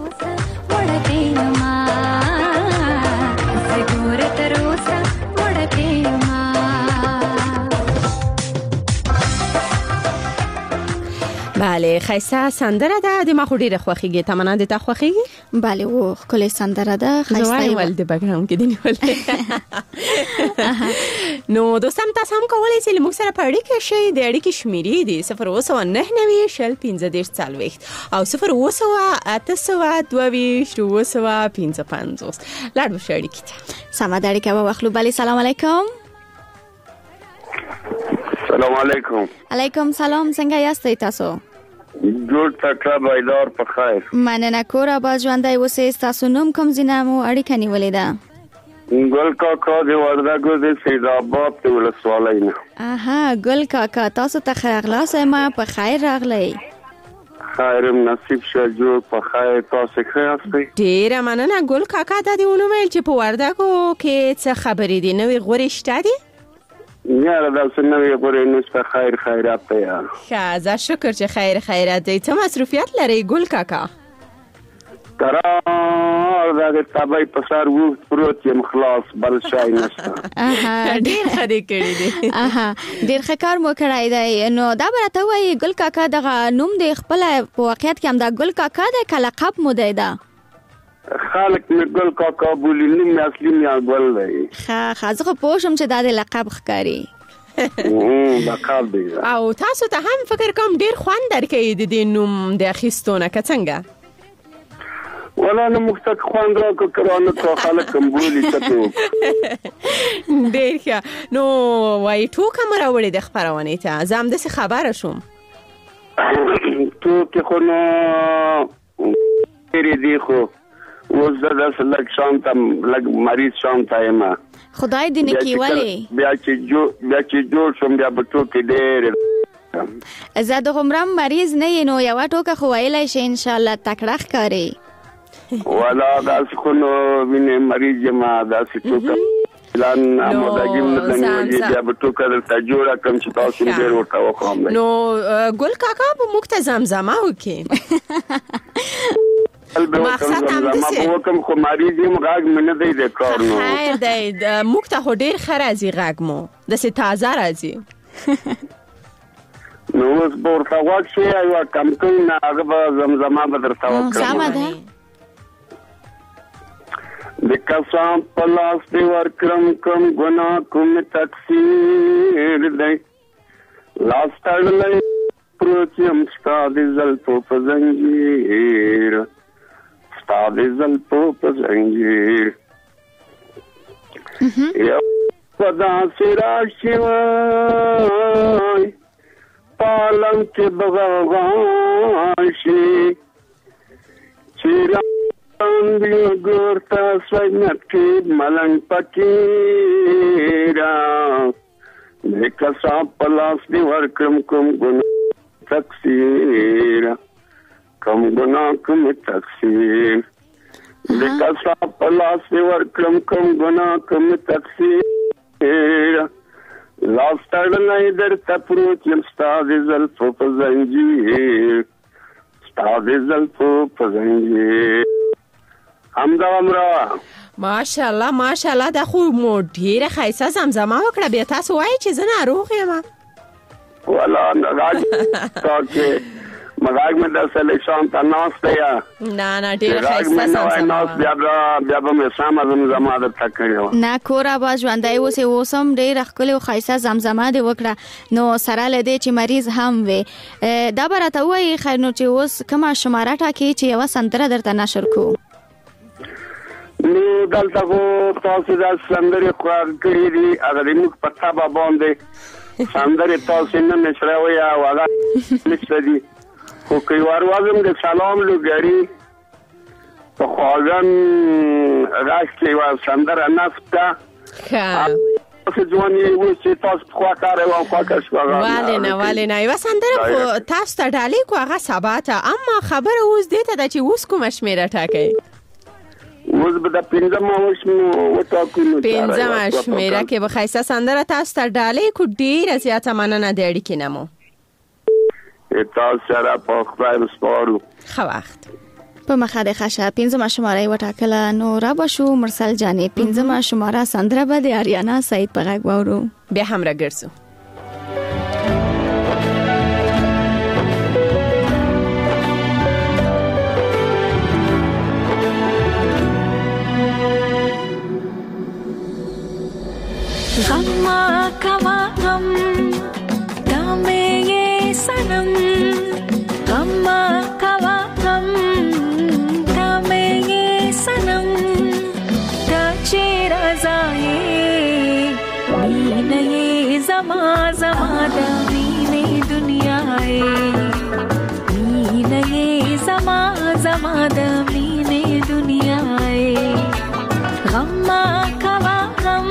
بله خیسته سندره ده د ما خو ډیره خوښیږي. تمنا د تا خوښیږي؟ بله و کله سندره ده خیسته ول د بیک گراوند کې دی نیول. نو دوستان تاسو هم کولای شئ موږ سره پړې کې شئ. د اړیکې شمیرې دي صفر اوه سوه نهه نوي شل پنځه دېرش څلوېښت او صفر اوه سوه اته سوه دوه ویشت اوه سوه پنځه پنځوس. لاړ به شو اړیکې ته. سمه ده اړیکه به واخلو. بله سلام علیکم. سلام علیکم. علیکم سلام. څنګه یاستئ تاسو؟ جوړ تکړه بایدار په خیر. مننه کور آباد ژوندی اوسئ. تاسو نوم کوم ځای مو اړیکه نیولې ده؟ ګل کاکا د وردګو د سید آباد د ولسوالۍ نه. اها ګل کاکا تاسو ته خیرغلاس ما په خیر راغلی. خیر نصیب شه جوړ په خیر. تاسو ښه یاستئ؟ ډیره مننه ګل کاکا. دا دی ونه ویل چې په وردګو کې څه خبرې دي نوې غوري شته دي؟ یاره دا څه نوې غوري نشته. خیر خیرات دی یار. ښه زه شکر چې خیر خیرات دی. څه مصروفیت لرئ ګل کاکا؟ قرار دا تابای په سر وو پروت یم خلاص بل شای نشته. اها ډیر ښه دی کړی دی. اها ډیر ښه کار مو کړی دی. نو دا برته وایي ګل کاکا دغه نوم د خپل په واقعیت کې هم دا ګل کاکا دی که لقب مو دی دا؟ خالق مې ګل کاکا بولی نوم اصلي مې ګل دی. ښه ښه زه خو پوه شم چې دا د لقب ښکاري. لقب دی. او تاسو ته هم فکر کوم ډیر خوند درکوي د دې نوم د اخیستونه که څنګه؟ ولا نه مختک خوند راکو کرانه تو خلک هم بولی څه ډیر ښه. نو وای ټوکه مې راوړې د خپرونې ته. زه همداسې خبره شوم. ټوکې خو نو ډېرې دي خو اوس زه داسې لږ شانته لږ مریض شانته یم. خدای دې نه کړي ولې؟ بیا چې جوړ شوم بیا به ټوکې ډېرې. زه دغومره مریض نه یې نو یوه ټوکه خو ویلی شي انشاءالله تکړه ښکاري. والا داسې خو نو وینې مریض یم داسې ټوکه پلان امادګي نه لنګوي بیا به ټوکه درته جوړه کړم چې تاسو ډېر ورته وخوام. نو ګل کاکا به موږ ته زمزمه وکړي. مقصد هم دسې وکم خو مریض یم غږ مې نه دی د کار نو. خیر دی موږ ته خو ډېر ښه راځي غږ مو داسې تازه راځي. نو اوس به ورته غوږ شي یوه کمکۍ نه هغه به زمزمه به درته وکړم. سمه ده. د قسم په لاس دې ورکړم کوم ګناه کوم تقصیر دی لاس تړلی پروت یم ستا د زلفو په زنجیر ستا د زلفو په زنجیر یو په داسې راشي وای پالم کې به غوغا شي چې Andyo gurta swagnat ki malang pakira Meka sa palas di warkam kum guna taksira Kum guna kum taksir Meka sa palas di warkam kum guna kum taksira Last tadana idar taprut yam stadi zalfu pa zanjir Stadi zalfu pa zanjir همدا امرا ماشاءالله ماشاءالله دا خو مو ډیره ښایسته زمزمه وکړه. بیا تاسو وایئ چې زه ناروغ یم؟ والا غږ تاکې مغاګ مې داسې لږ شانته ناسته یا نه نه ډیره ښایسته زمزمه. بیا بیا به مې سمه زمزمه درته کړې وه. نه کور آباد ژوندی اوسې. اوس هم ډېره ښکلې او ښایسته زمزمه دې وکړه. نو سره له دې چې مریض هم وې دا به راته ووایي خیر نو چې اوس کومه شماره ټاکې چې یوه سندره درته نشر کړو؟ نو دلته خو تاسو دا سندرې خوږ کړي دي هغه د موږ په طبع باندې سندرې تاسو نه نشروي او هغه نشته دي خو که یو وروازم د سلام لوګري په خواږن غږ کې یوه سندره نصب کړه څه ځواني و چې تاسو خوا کار او خوا کار شو والله نه والله نه یو سندره تاسو ته ډالې کو هغه سباته اما خبره اوس دې ته چې اوس کوم شمیره ټاکي اوس به د پنځم وشمو وټاکو پنځم شمیره کې به خیسه سندره تاسو ته ډالې کو ډیره زیاته مننه د اړیکې نمو تاسو سره په خدای وسپارو خو وخت په مخه د خشه پنځمه شماره وټاکله نو را بشو مرسل جانې پنځمه شماره سندره به د آریانا سعید په غږ واورو بیا هم راګرځو غم کوا غم دامه سنم غم کوا غم دامه سنم دا چیر ازای مینه زما زما دا مینه دنیای مینه زما زما دا مینه دنیای غم کوا غم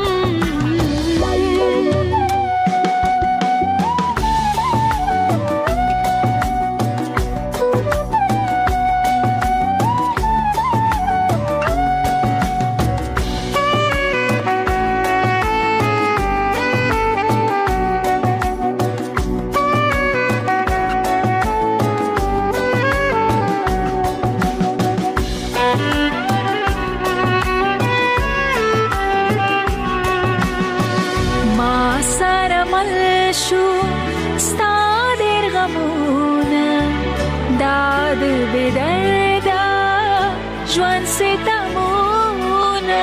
جوان ستمونه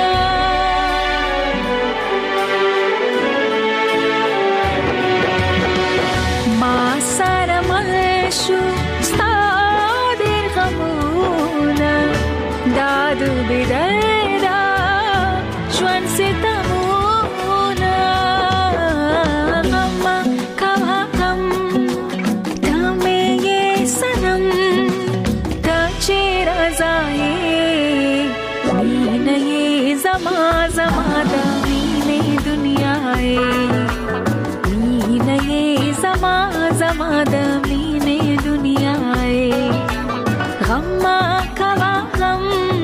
ما سره مل شو ستا ډېر غمونه دا د بدردا جوان ستمونه غم کوا غم دمه یې سنم دا چیر ازای زما زما د مینې دنیاي مینې زما زما د مینې دنیاي غم کوا غم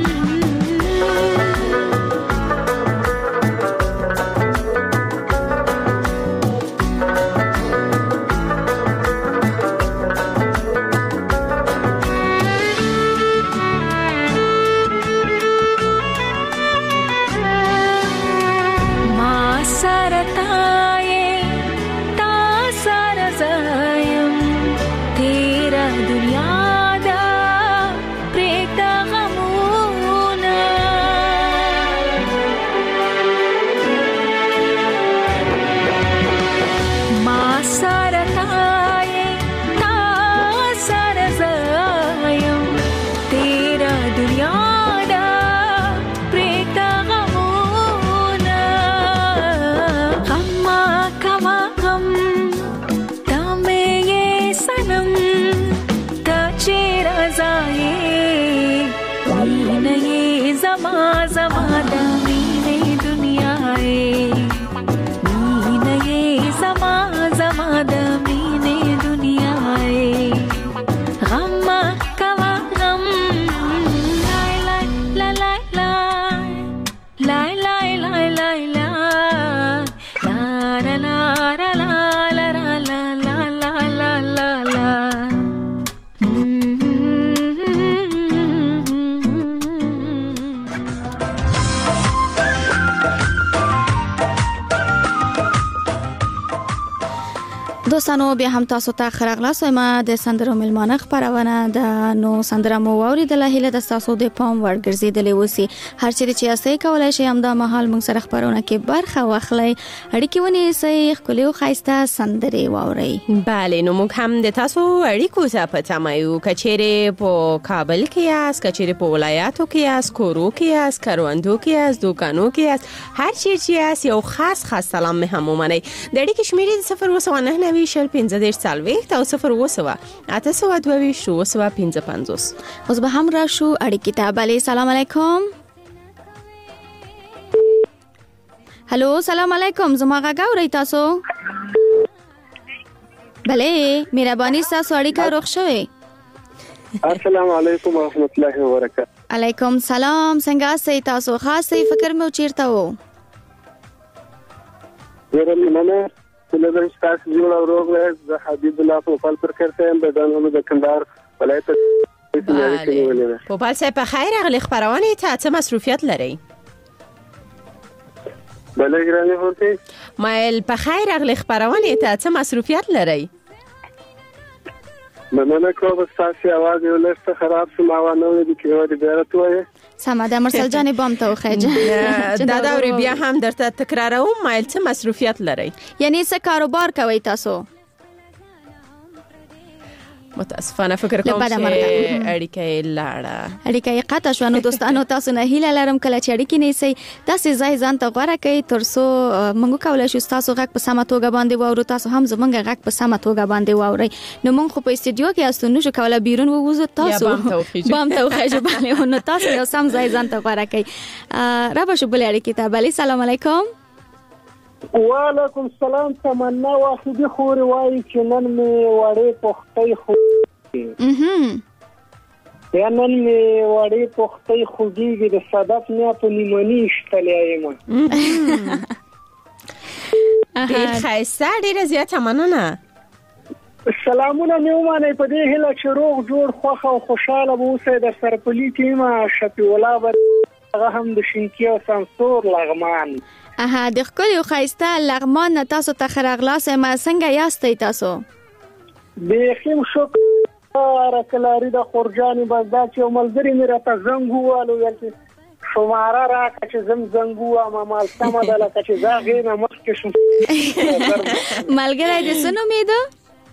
دوستانو بیا هم تاسو ته خراغلاس ما د سندرو ملمانه خبرونه د نو سندره مو اوریدله هله د تاسو د پام وړ ګرځیدلې وسی هر چیرې چې اسې کولای شي هم د محل مونږ سره خبرونه کې برخه واخلي اړیکې ونی سي خپل خایسته سندري واوري bale نو موږ هم د تاسو اړیکو ته پاتمایو کچېره په کابل کې یاس کچېره په ولایاتو کې یاس کورو کې یاس کاروندو کې یاس دوکانو کې یاس هر چیرې یاس یو خاص خاص سلام مې هم ومنئ د اړیکې شمیرې صفر وسو نه نه شل پنځه دېرش څلوېښت او صفر اووه سوه اته سوه دوه ویشت اووه سوه پنځه پنځوس اوس به هم راشو اړیکې ته. بله سلام علیکم. هلو سلام علیکم زما غږ اورئ تاسو؟ بله مهرباني ستاسو اړیکه روغ شوې. السلام علیکم ورحمت الله وبرکاته. علیکم سلام څنګه سئ تاسو؟ خاص فکر مې چیرته وو؟ زه مننه ولې تاسو جوړ او روغ یاست. زه حبیب الله پوپل پر کرته یم د دانو د کندهار ولایت. پوپل صاحب په خیر اغلی خبرونه ته څه مصروفیت لري؟ بله ګرانه هوته مایل په خیر اغلی خبرونه ته څه مصروفیت لري؟ مننه کوم تاسو आवाज یو لسته خراب شو ما ونه دي کیو دي بیرته وای سماده مرسل جان بام ته خېجه دا دا ور بیا هم درته تکراروم مایل څه مصروفیت لري؟ یعنی څه کاروبار کوي تاسو؟ متاسفانه فکر کوم چې اړیکې لاړه اړیکې قطع شو. نو دوستانو تاسو نه هیله لرم کله چې اړیکې نیسئ تاسو ځای ځان ته غوړه کوي ترڅو موږ کولای شو تاسو غږ په سمه توګه باندې واورو، تاسو هم زمونږ غږ په سمه توګه باندې واورئ. نو موږ خو په استودیو کې استو نشو کولای بیرون ووزو، تاسو بام ته وخیږي باندې نو تاسو یو سم ځای ځان ته غوړه کوي. را به شو بل اړیکې ته. بله سلام علیکم. وعلیکم السلام. تمنا واخدي خور وای چې نن می وړې پختې خو یا نن می وړې پختې خوږیږي د صدف نه په نیمونی شتلې یم. ډېر ښایسته ډېره زیاته مننه. سلامونه مې ومنئ په دې هیله چې روغ جوړ خوښ او خوشحاله به اوسئ. د سرپلي ټیمه شفیع الله به هغه هم د شینکي او سمسور لغمان. اها د ښکلي او ښایسته لغمان نه تاسو ته ښه راغلاست. ما څنګه یاستئ تاسو؟ بیخي م شکر کلاري د خورجانې بس دا چې یو ملګري مې راته زنګ ووهلو ویل چې شماره راکړه چې زم زنګ ووایم. مال سمه ده لکه چې زه هغې نه مخکې شم. ملګری د څه نومېده؟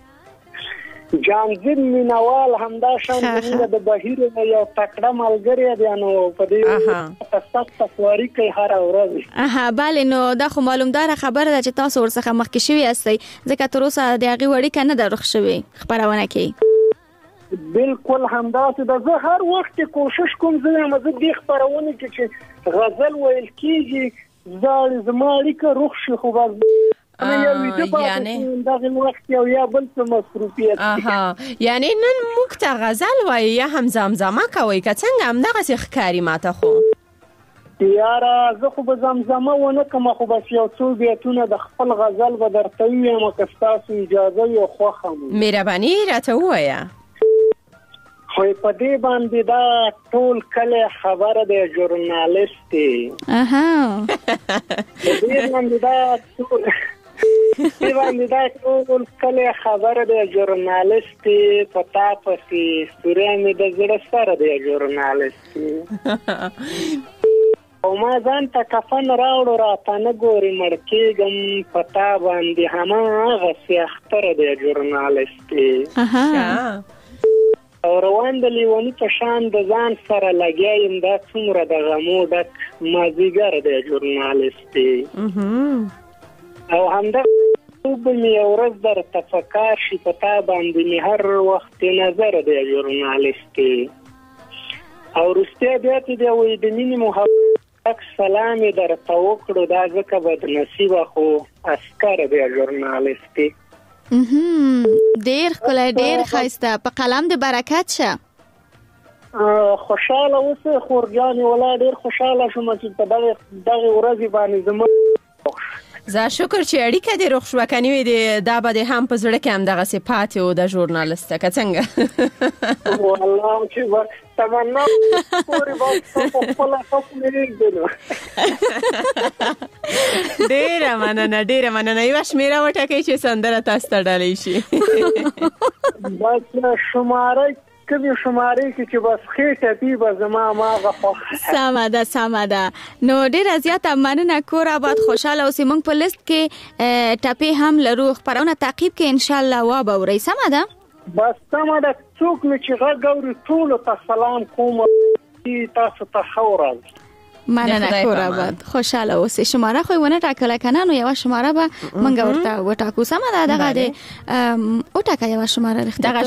جانزین مینوال همدا شان د بهیر یو تکړه ملګری دی. نو په دې سخت سواری کوي هر ورځ. اها bale نو دا خو معلومدار خبره ده چې تاسو ورڅخه مخکې شوي یاستئ ځکه تر اوسه د هغې وړیکه نه ده روغ شوې خپرونه کې. بالکل همداسې ده. زه هر وخت کوشش کوم زه یم زه دې خپرونې کې چې غزل ویل کېږي زما اړیکه روغ شي خو بس یعنی دغه وخت یو یا بل څه مصروفیت. اها یعنی نن موږ ته غزل وایي یا هم زمزمه کوي که څنګه همدغسې ښکاري ماته خو؟ یاره زه خو به زمزمه ونه کوم خو بس یو څو بیتونه د خپل غزل به درته ووایم که ستاسو اجازه وي او خوښه مو. مهرباني راته ووایه. خو په دې باندې دا ټول کلی خبره دی ژورنالیست دی. اها په دې باندې دا ټول دې باندې دا ټول کلی خبره دی ژورنالیست دی. په تا پسې ستوری مې د زړه سره دی ژورنالیست دی. او ما ځان ته کفن راوړو راته نه ګورې مړ کېږم په تا باندې هماغسې اختره دی ژورنالیست دی. او روان د لیوني په شان د ځان سره لګیا یم دا څومره د غمو ډک مازدیګر دی ژورنالیست دی. او همدغه به مې یو ورځ درته په کار شي په تا باندې مې هر وخت نظر دی ژورنالیست دی. او وروستی بیا چې دی وایي د مینې محبت سلام یې درته وکړو دا ځکه بدنصیبه خو عسکر دی ژورنالیست دی. ډیر ښکلی ډیر ښایسته په قلم د برکت شه. خوشحاله اوسئ خورجانې ولا ډیر خوشحاله شوم چې په دغې ورځې باندې زموږ زه شکر چې اړیکه دې روغ شوه که نه وي دا به دې هم په زړه کې همدغسې پاتې و د ژورنالسته که څنګه؟ والله چې تمنا پورې به په خپله ښه پرېږدي نو. ډېره مننه ډېره مننه. یوه شمېره وټاکئ چې سندره تاسو ته ډالۍ شي. بس شماره کومې شمارې کې چې بس ښې ټپي به زما هماغه خوښه. سمه ده سمه ده. نو ډېره زیاته مننه کور آباد خوشحاله اوسئ. موږ په لیست کې ټپې هم لرو خپرونه تعقیب کې انشاءالله وابورئ. سمه ده بس سمه ده. څوک مې چې غږ اوري ټولو ته سلام کوم تاسو ته ښه ورځ. مننه کور آباد خوشحاله اوسئ. شماره خو یې ونه ټاکله که نه نو یوه شماره به موږ ورته وټاکو. سمه ده دغه د وټاکه یوه شماره دغه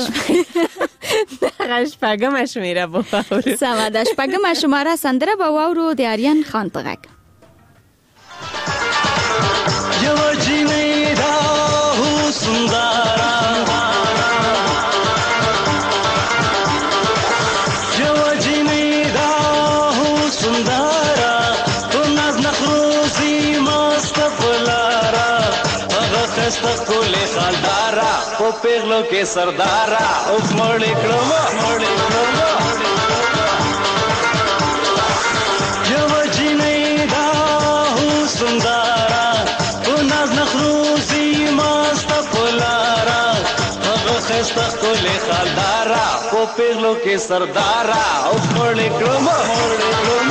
شپږمه شمېره به واورو. سمه ده شپږمه شماره سندره به واورو د آریان خان په غږ. یو جنې دا هو سندارا یو جنې دا هو سندارا په ناز نخروزي مست پلارا هغه خسته کولې خالدارا په پیغلو کې سردارا اوس مړې کړم مړې کړم یو جنې دا هو سندارا په ناز نخروزي مست پلارا هغه خسته کولې خالدارا په پیغلو کې سردارا اوس مړې کړم مړې کړم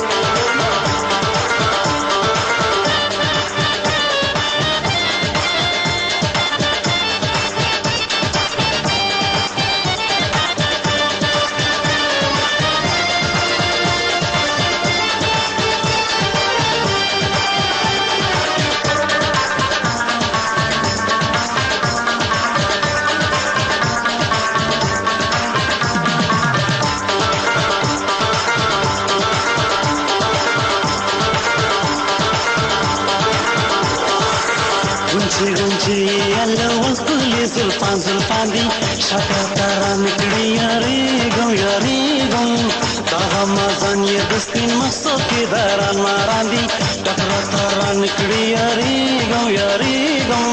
गुंची गुंची अल्लाह वस्कुली सुल्तान सुल्तान दी शका तारा निकड़ी यारे गम यारे गम ताहा मजान ये दस्तीन मस्तो के दारान मारान दी टकरा तारा निकड़ी यारे गम यारे गम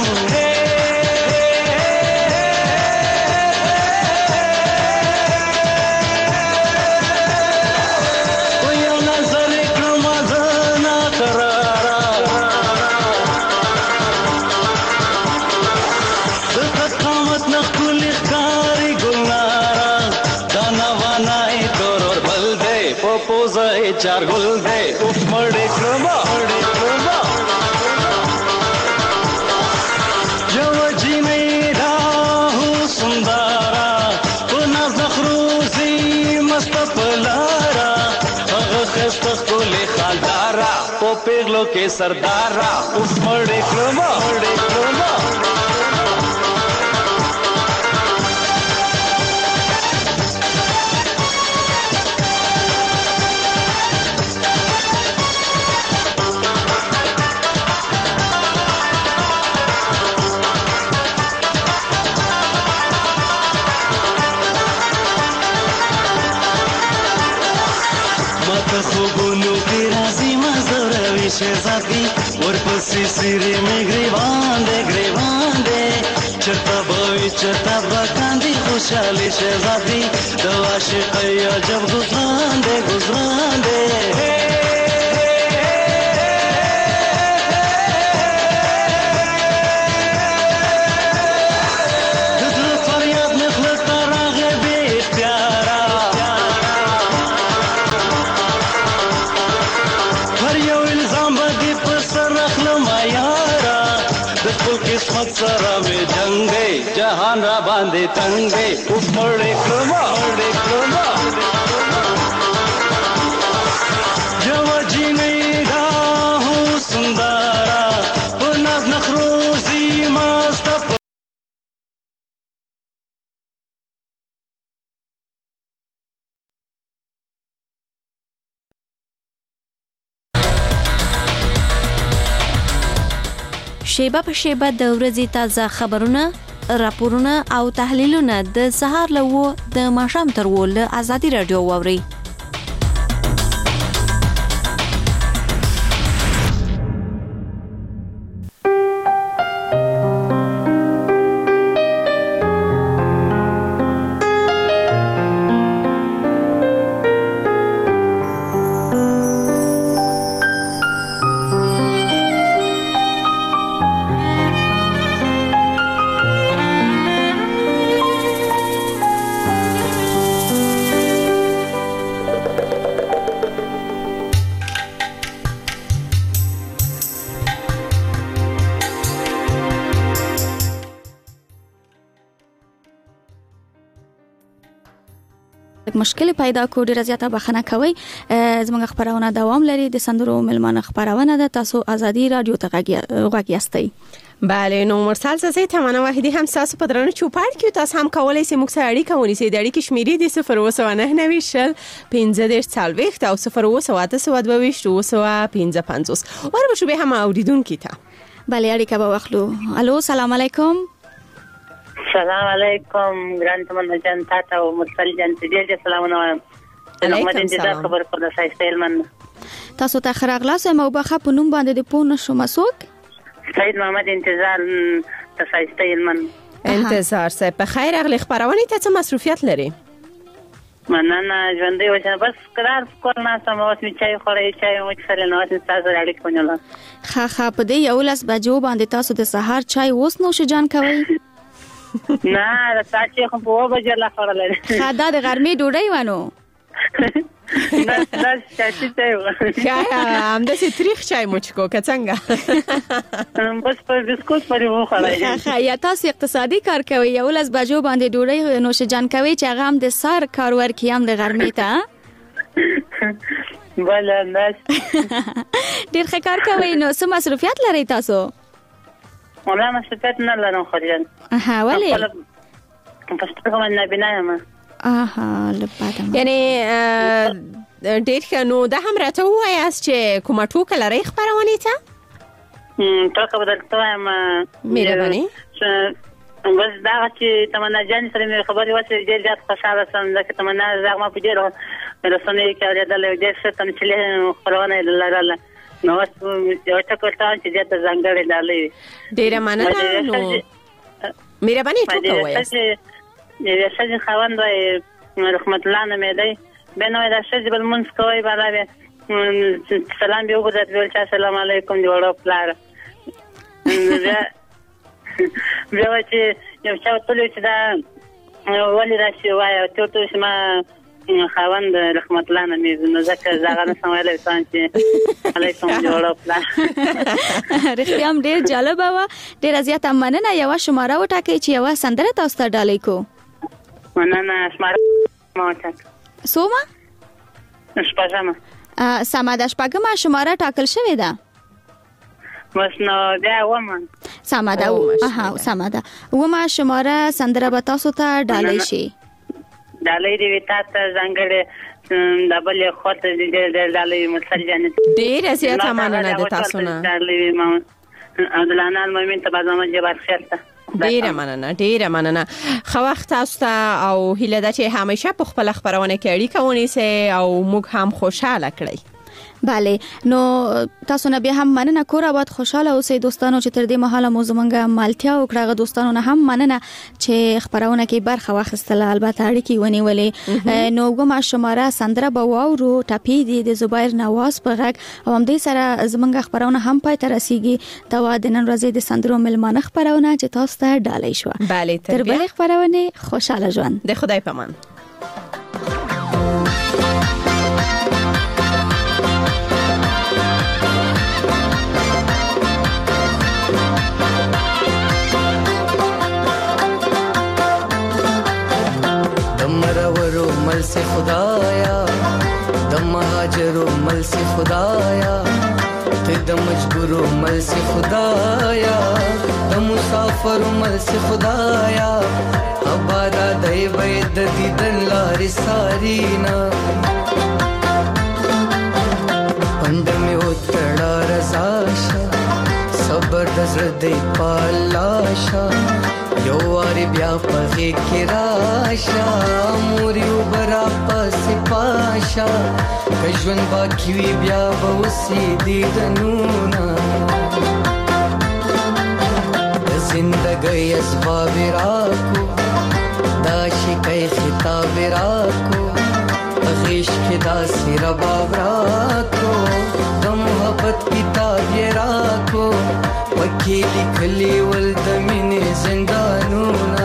चार गुल दे उफ मड़े क्रमा मड़े क्रमा यव जीने राहु सुंदरा पुना ज़खरूज़ी मस्त पलारा अग खस्त कोले खालदारा पो पेगलो के सरदारा उफ मड़े क्रमा मड़े क्रमा خوبونو کی رازی مزوروی شهزادی ورپسی سیری می گریوان ده گریوان ده چرتا بوی چرتا بکاندی خوشحالی شهزادی دو عاشقی عجب گزران ده گزران ده सरा में जंगे जहान रा बांधे तंगे उफ मड़े क्रमा मड़े क्रमा जव जीने राहु सुंदरा पुनाज नखरूजी मस्त شیبه په شیبه د ورځې تازه خبرونه، راپورونه او تحلیلونه د سهار له و د ماښام تر و له ازادي رادیو واورئ. مشکل پیدا کو ډیره زیاته بخنه کوي. زموږ خبرونه دوام لري. د سندرو ملمانه خبرونه ده. تاسو ازادي رادیو ته غږی یاستئ. بله نو مرسل زه تمنا واحدی هم تاسو په درنو چوپړ کې تاسو هم کولای شئ موږ سره اړیکه ونیسئ. د اړیکې شمیرې د صفر اوه سوه نهه نوي شل پنځه دېرش څلوېښت او صفر اوه سوه اته سوه دوه ویشت اوه سوه پنځه پنځوس وربشو به هم اوریدونکو ته بله اړیکه به واخلو. الو سلام علیکم. سلام علیکم ګران تمنا جان تاسو او مرسل جان دې سلامونه وایم. علیکم سلام. خبر پر سایسته علمن. تاسو ته خراغلاس مو بخه په نوم باندې د پون شو مسوک. سید محمد انتظار ته سایسته علمن. انتظار سه په خیر اغلی خبرونه ته څه مصروفیت لري؟ مننه ژوندې وشه بس قرار کول نه سم اوس می چای خورې چای مو سره نه اوس تاسو اړیکه ونیول. خا خا په دې یو لاس بجو باندې تاسو د سهار چای اوس نو شجان کوي؟ نه تاسو خو په وبجه لا خورل. خا دا د غرمې ډوډۍ وانو. نه دا چای ته و. یا هم د تاریخ چای مو چکو که څنګه؟ بس په بسکوټ پرې مو خورای. خا یا تاسو اقتصادي کار کوي یو لاس بجو باندې ډوډۍ نو شجان کوي چې هغه هم د سار کار ورکی هم د غرمې ته. بله نه. ډیر ښه کار کوي نو څه مصروفیت لري تاسو؟ ولا مصروفیت نه لرم خو جان. ها ولې؟ پس ته کوم نه بنایم. آها لپاره. یعنی ډیر ښه نو دا هم راته وایاست چې کومه ټوکه لري خبرونه ته؟ ټوکه بدلته وایم. مهرباني. بس دا چې تمنا جان سره خبرې واسه ډیر زیات خوشاله سم دا چې تمنا زغما په ډیر رسنۍ کې اورېدل ډیر څه تم چې له خبرونه لرله. نو اوس یو ټکو ته چې دا څنګه ډالې. ډیر مننه نو مهرباني ټوکه وایاست. یو څه خوند وای رحمت الله نه دی بنوي دا څه بل منځ کوي بالا سلام به وګورئ ټول چا سلام علیکم دی وړو پلار بیا چې یو څه ټول چې دا ولې راشي وای ته ته سم خوند رحمت الله نه نه ځکه زغه نه سماله وسان چې علیکم دی وړو پلار. رښتیا هم ډیر جالب و. ډیر زیات مننه. یو شماره وټاکئ چې یو سندره تاسو ته ډالې کو. مننه شماره ماته. سوما؟ شپږم. سما د شپږم شماره ټاکل شوې ده. بس نو دا ومن. سما ده. اها سما ده. ومه شماره سندره به تاسو ته ډالې شي. ډالې دی تاسو څنګه دبل خاطر دې ډالې مسجن. ډیر زیات مننه د تاسو نه. ډالې ما عدالانه المؤمن ته بازم جبر خیر ته. ډیره مننه ډیره مننه. خو وخت تاسو ته او هیله ده چې همیشه په خپل خبرونه کې اړیکه ونیسئ او موږ هم خوشاله کړئ. بله نو تاسو نه بیا هم مننه. کور آباد خوشاله اوسئ دوستانو چې تر دې مهاله مو زمونږ مالتیا وکړه. دوستانو نه هم مننه چې خبرونه کې برخه واخیستله. البته اړیکې ونیولې. نو وګوره شماره سندره به واورو ټاپی دی د زبیر نواز په غږ او هم دې سره زمونږ خبرونه هم پای ته رسیږي. دا د نن ورځې د سندرو ملمانه خبرونه چې تاسو ته ډالۍ شو. بله تر بلې خبرونه خوشاله ژوند. د خدای پامان. मल से खुदाया दम महाजरो मल से खुदाया ते दम मजबूरो मल से खुदाया दम मुसाफर मल से खुदाया अबादा दय बैद दीदन लारी सारीना पंड में उतड़ा रजाशा सबर दजरदे पालाशा यो वारी ब्या पगे के राशा मोरी उबरा पस पाशा कजवन बाकी वी ब्या बहुसी दीदनूना जिंदगी असबाब राको दाशी कई खिताब राको अखिश के दासी रबाब राको दम मोहब्बत किताब ये राको वकीली खली वल्द मिने जिंदानूना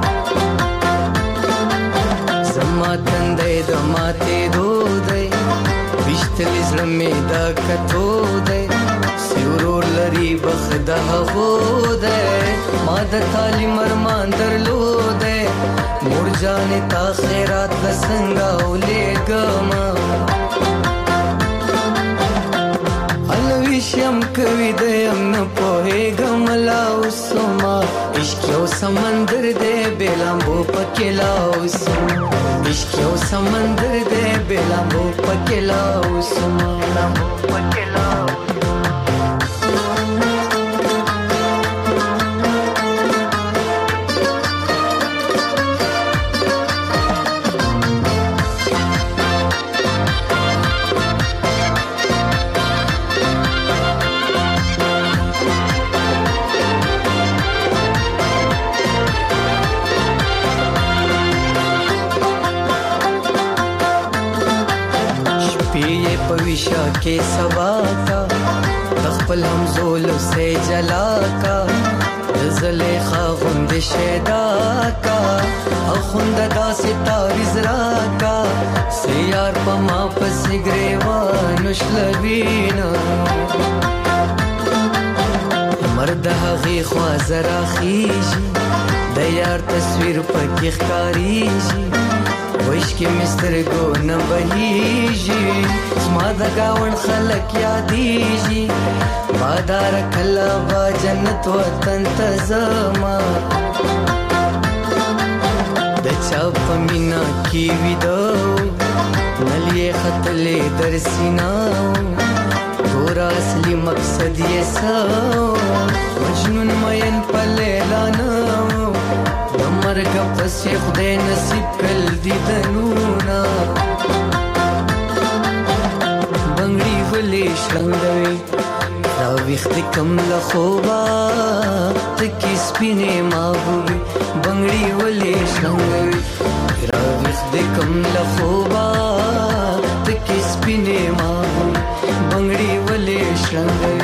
जमा तंदे दमाते दो दे बिश्तली ज़लमे दा कतो दे सिवरोर लरी बखदा हो दे माद ताली मरमान दर लो दे मुरजाने ता खैरात लसंगा उले गमा अलविशम कवि दयम न पोहे गमला उसमा इश्क़ो समंदर दे बेलांबो पकेला उसमा इश्क़ो समंदर दे बेलांबो पकेला उसमा बेलांबो पकेला के सबा का तखपल हम जोलो से जला का زلیخا غند شیدا کا اخوند دا ستاریز راکا سیار پا ما پس گریوانوش لبینا مرد حقی خواز را خیجی دیار تصویر پا کی خکاریجی وشکی مستر گو نبهیجی اسما دا گاون خلق یادیجی بادار کلا با جنت وطن تزما د چاپ مینا کی ویدو نلی خطلې در سیناو ګور اصلي مقصد یې سو مجنون مین په لیلا نو د مرګ پس خدای نصیب کل دي دنونا بنگړي ولې شلنګوي راویخت کم لخوبا تکی سپینه ماغوی بنگڑی ولی شنگوی راویخت کم لخوبا تکی سپینه ماغوی بنگڑی ولی شنگوی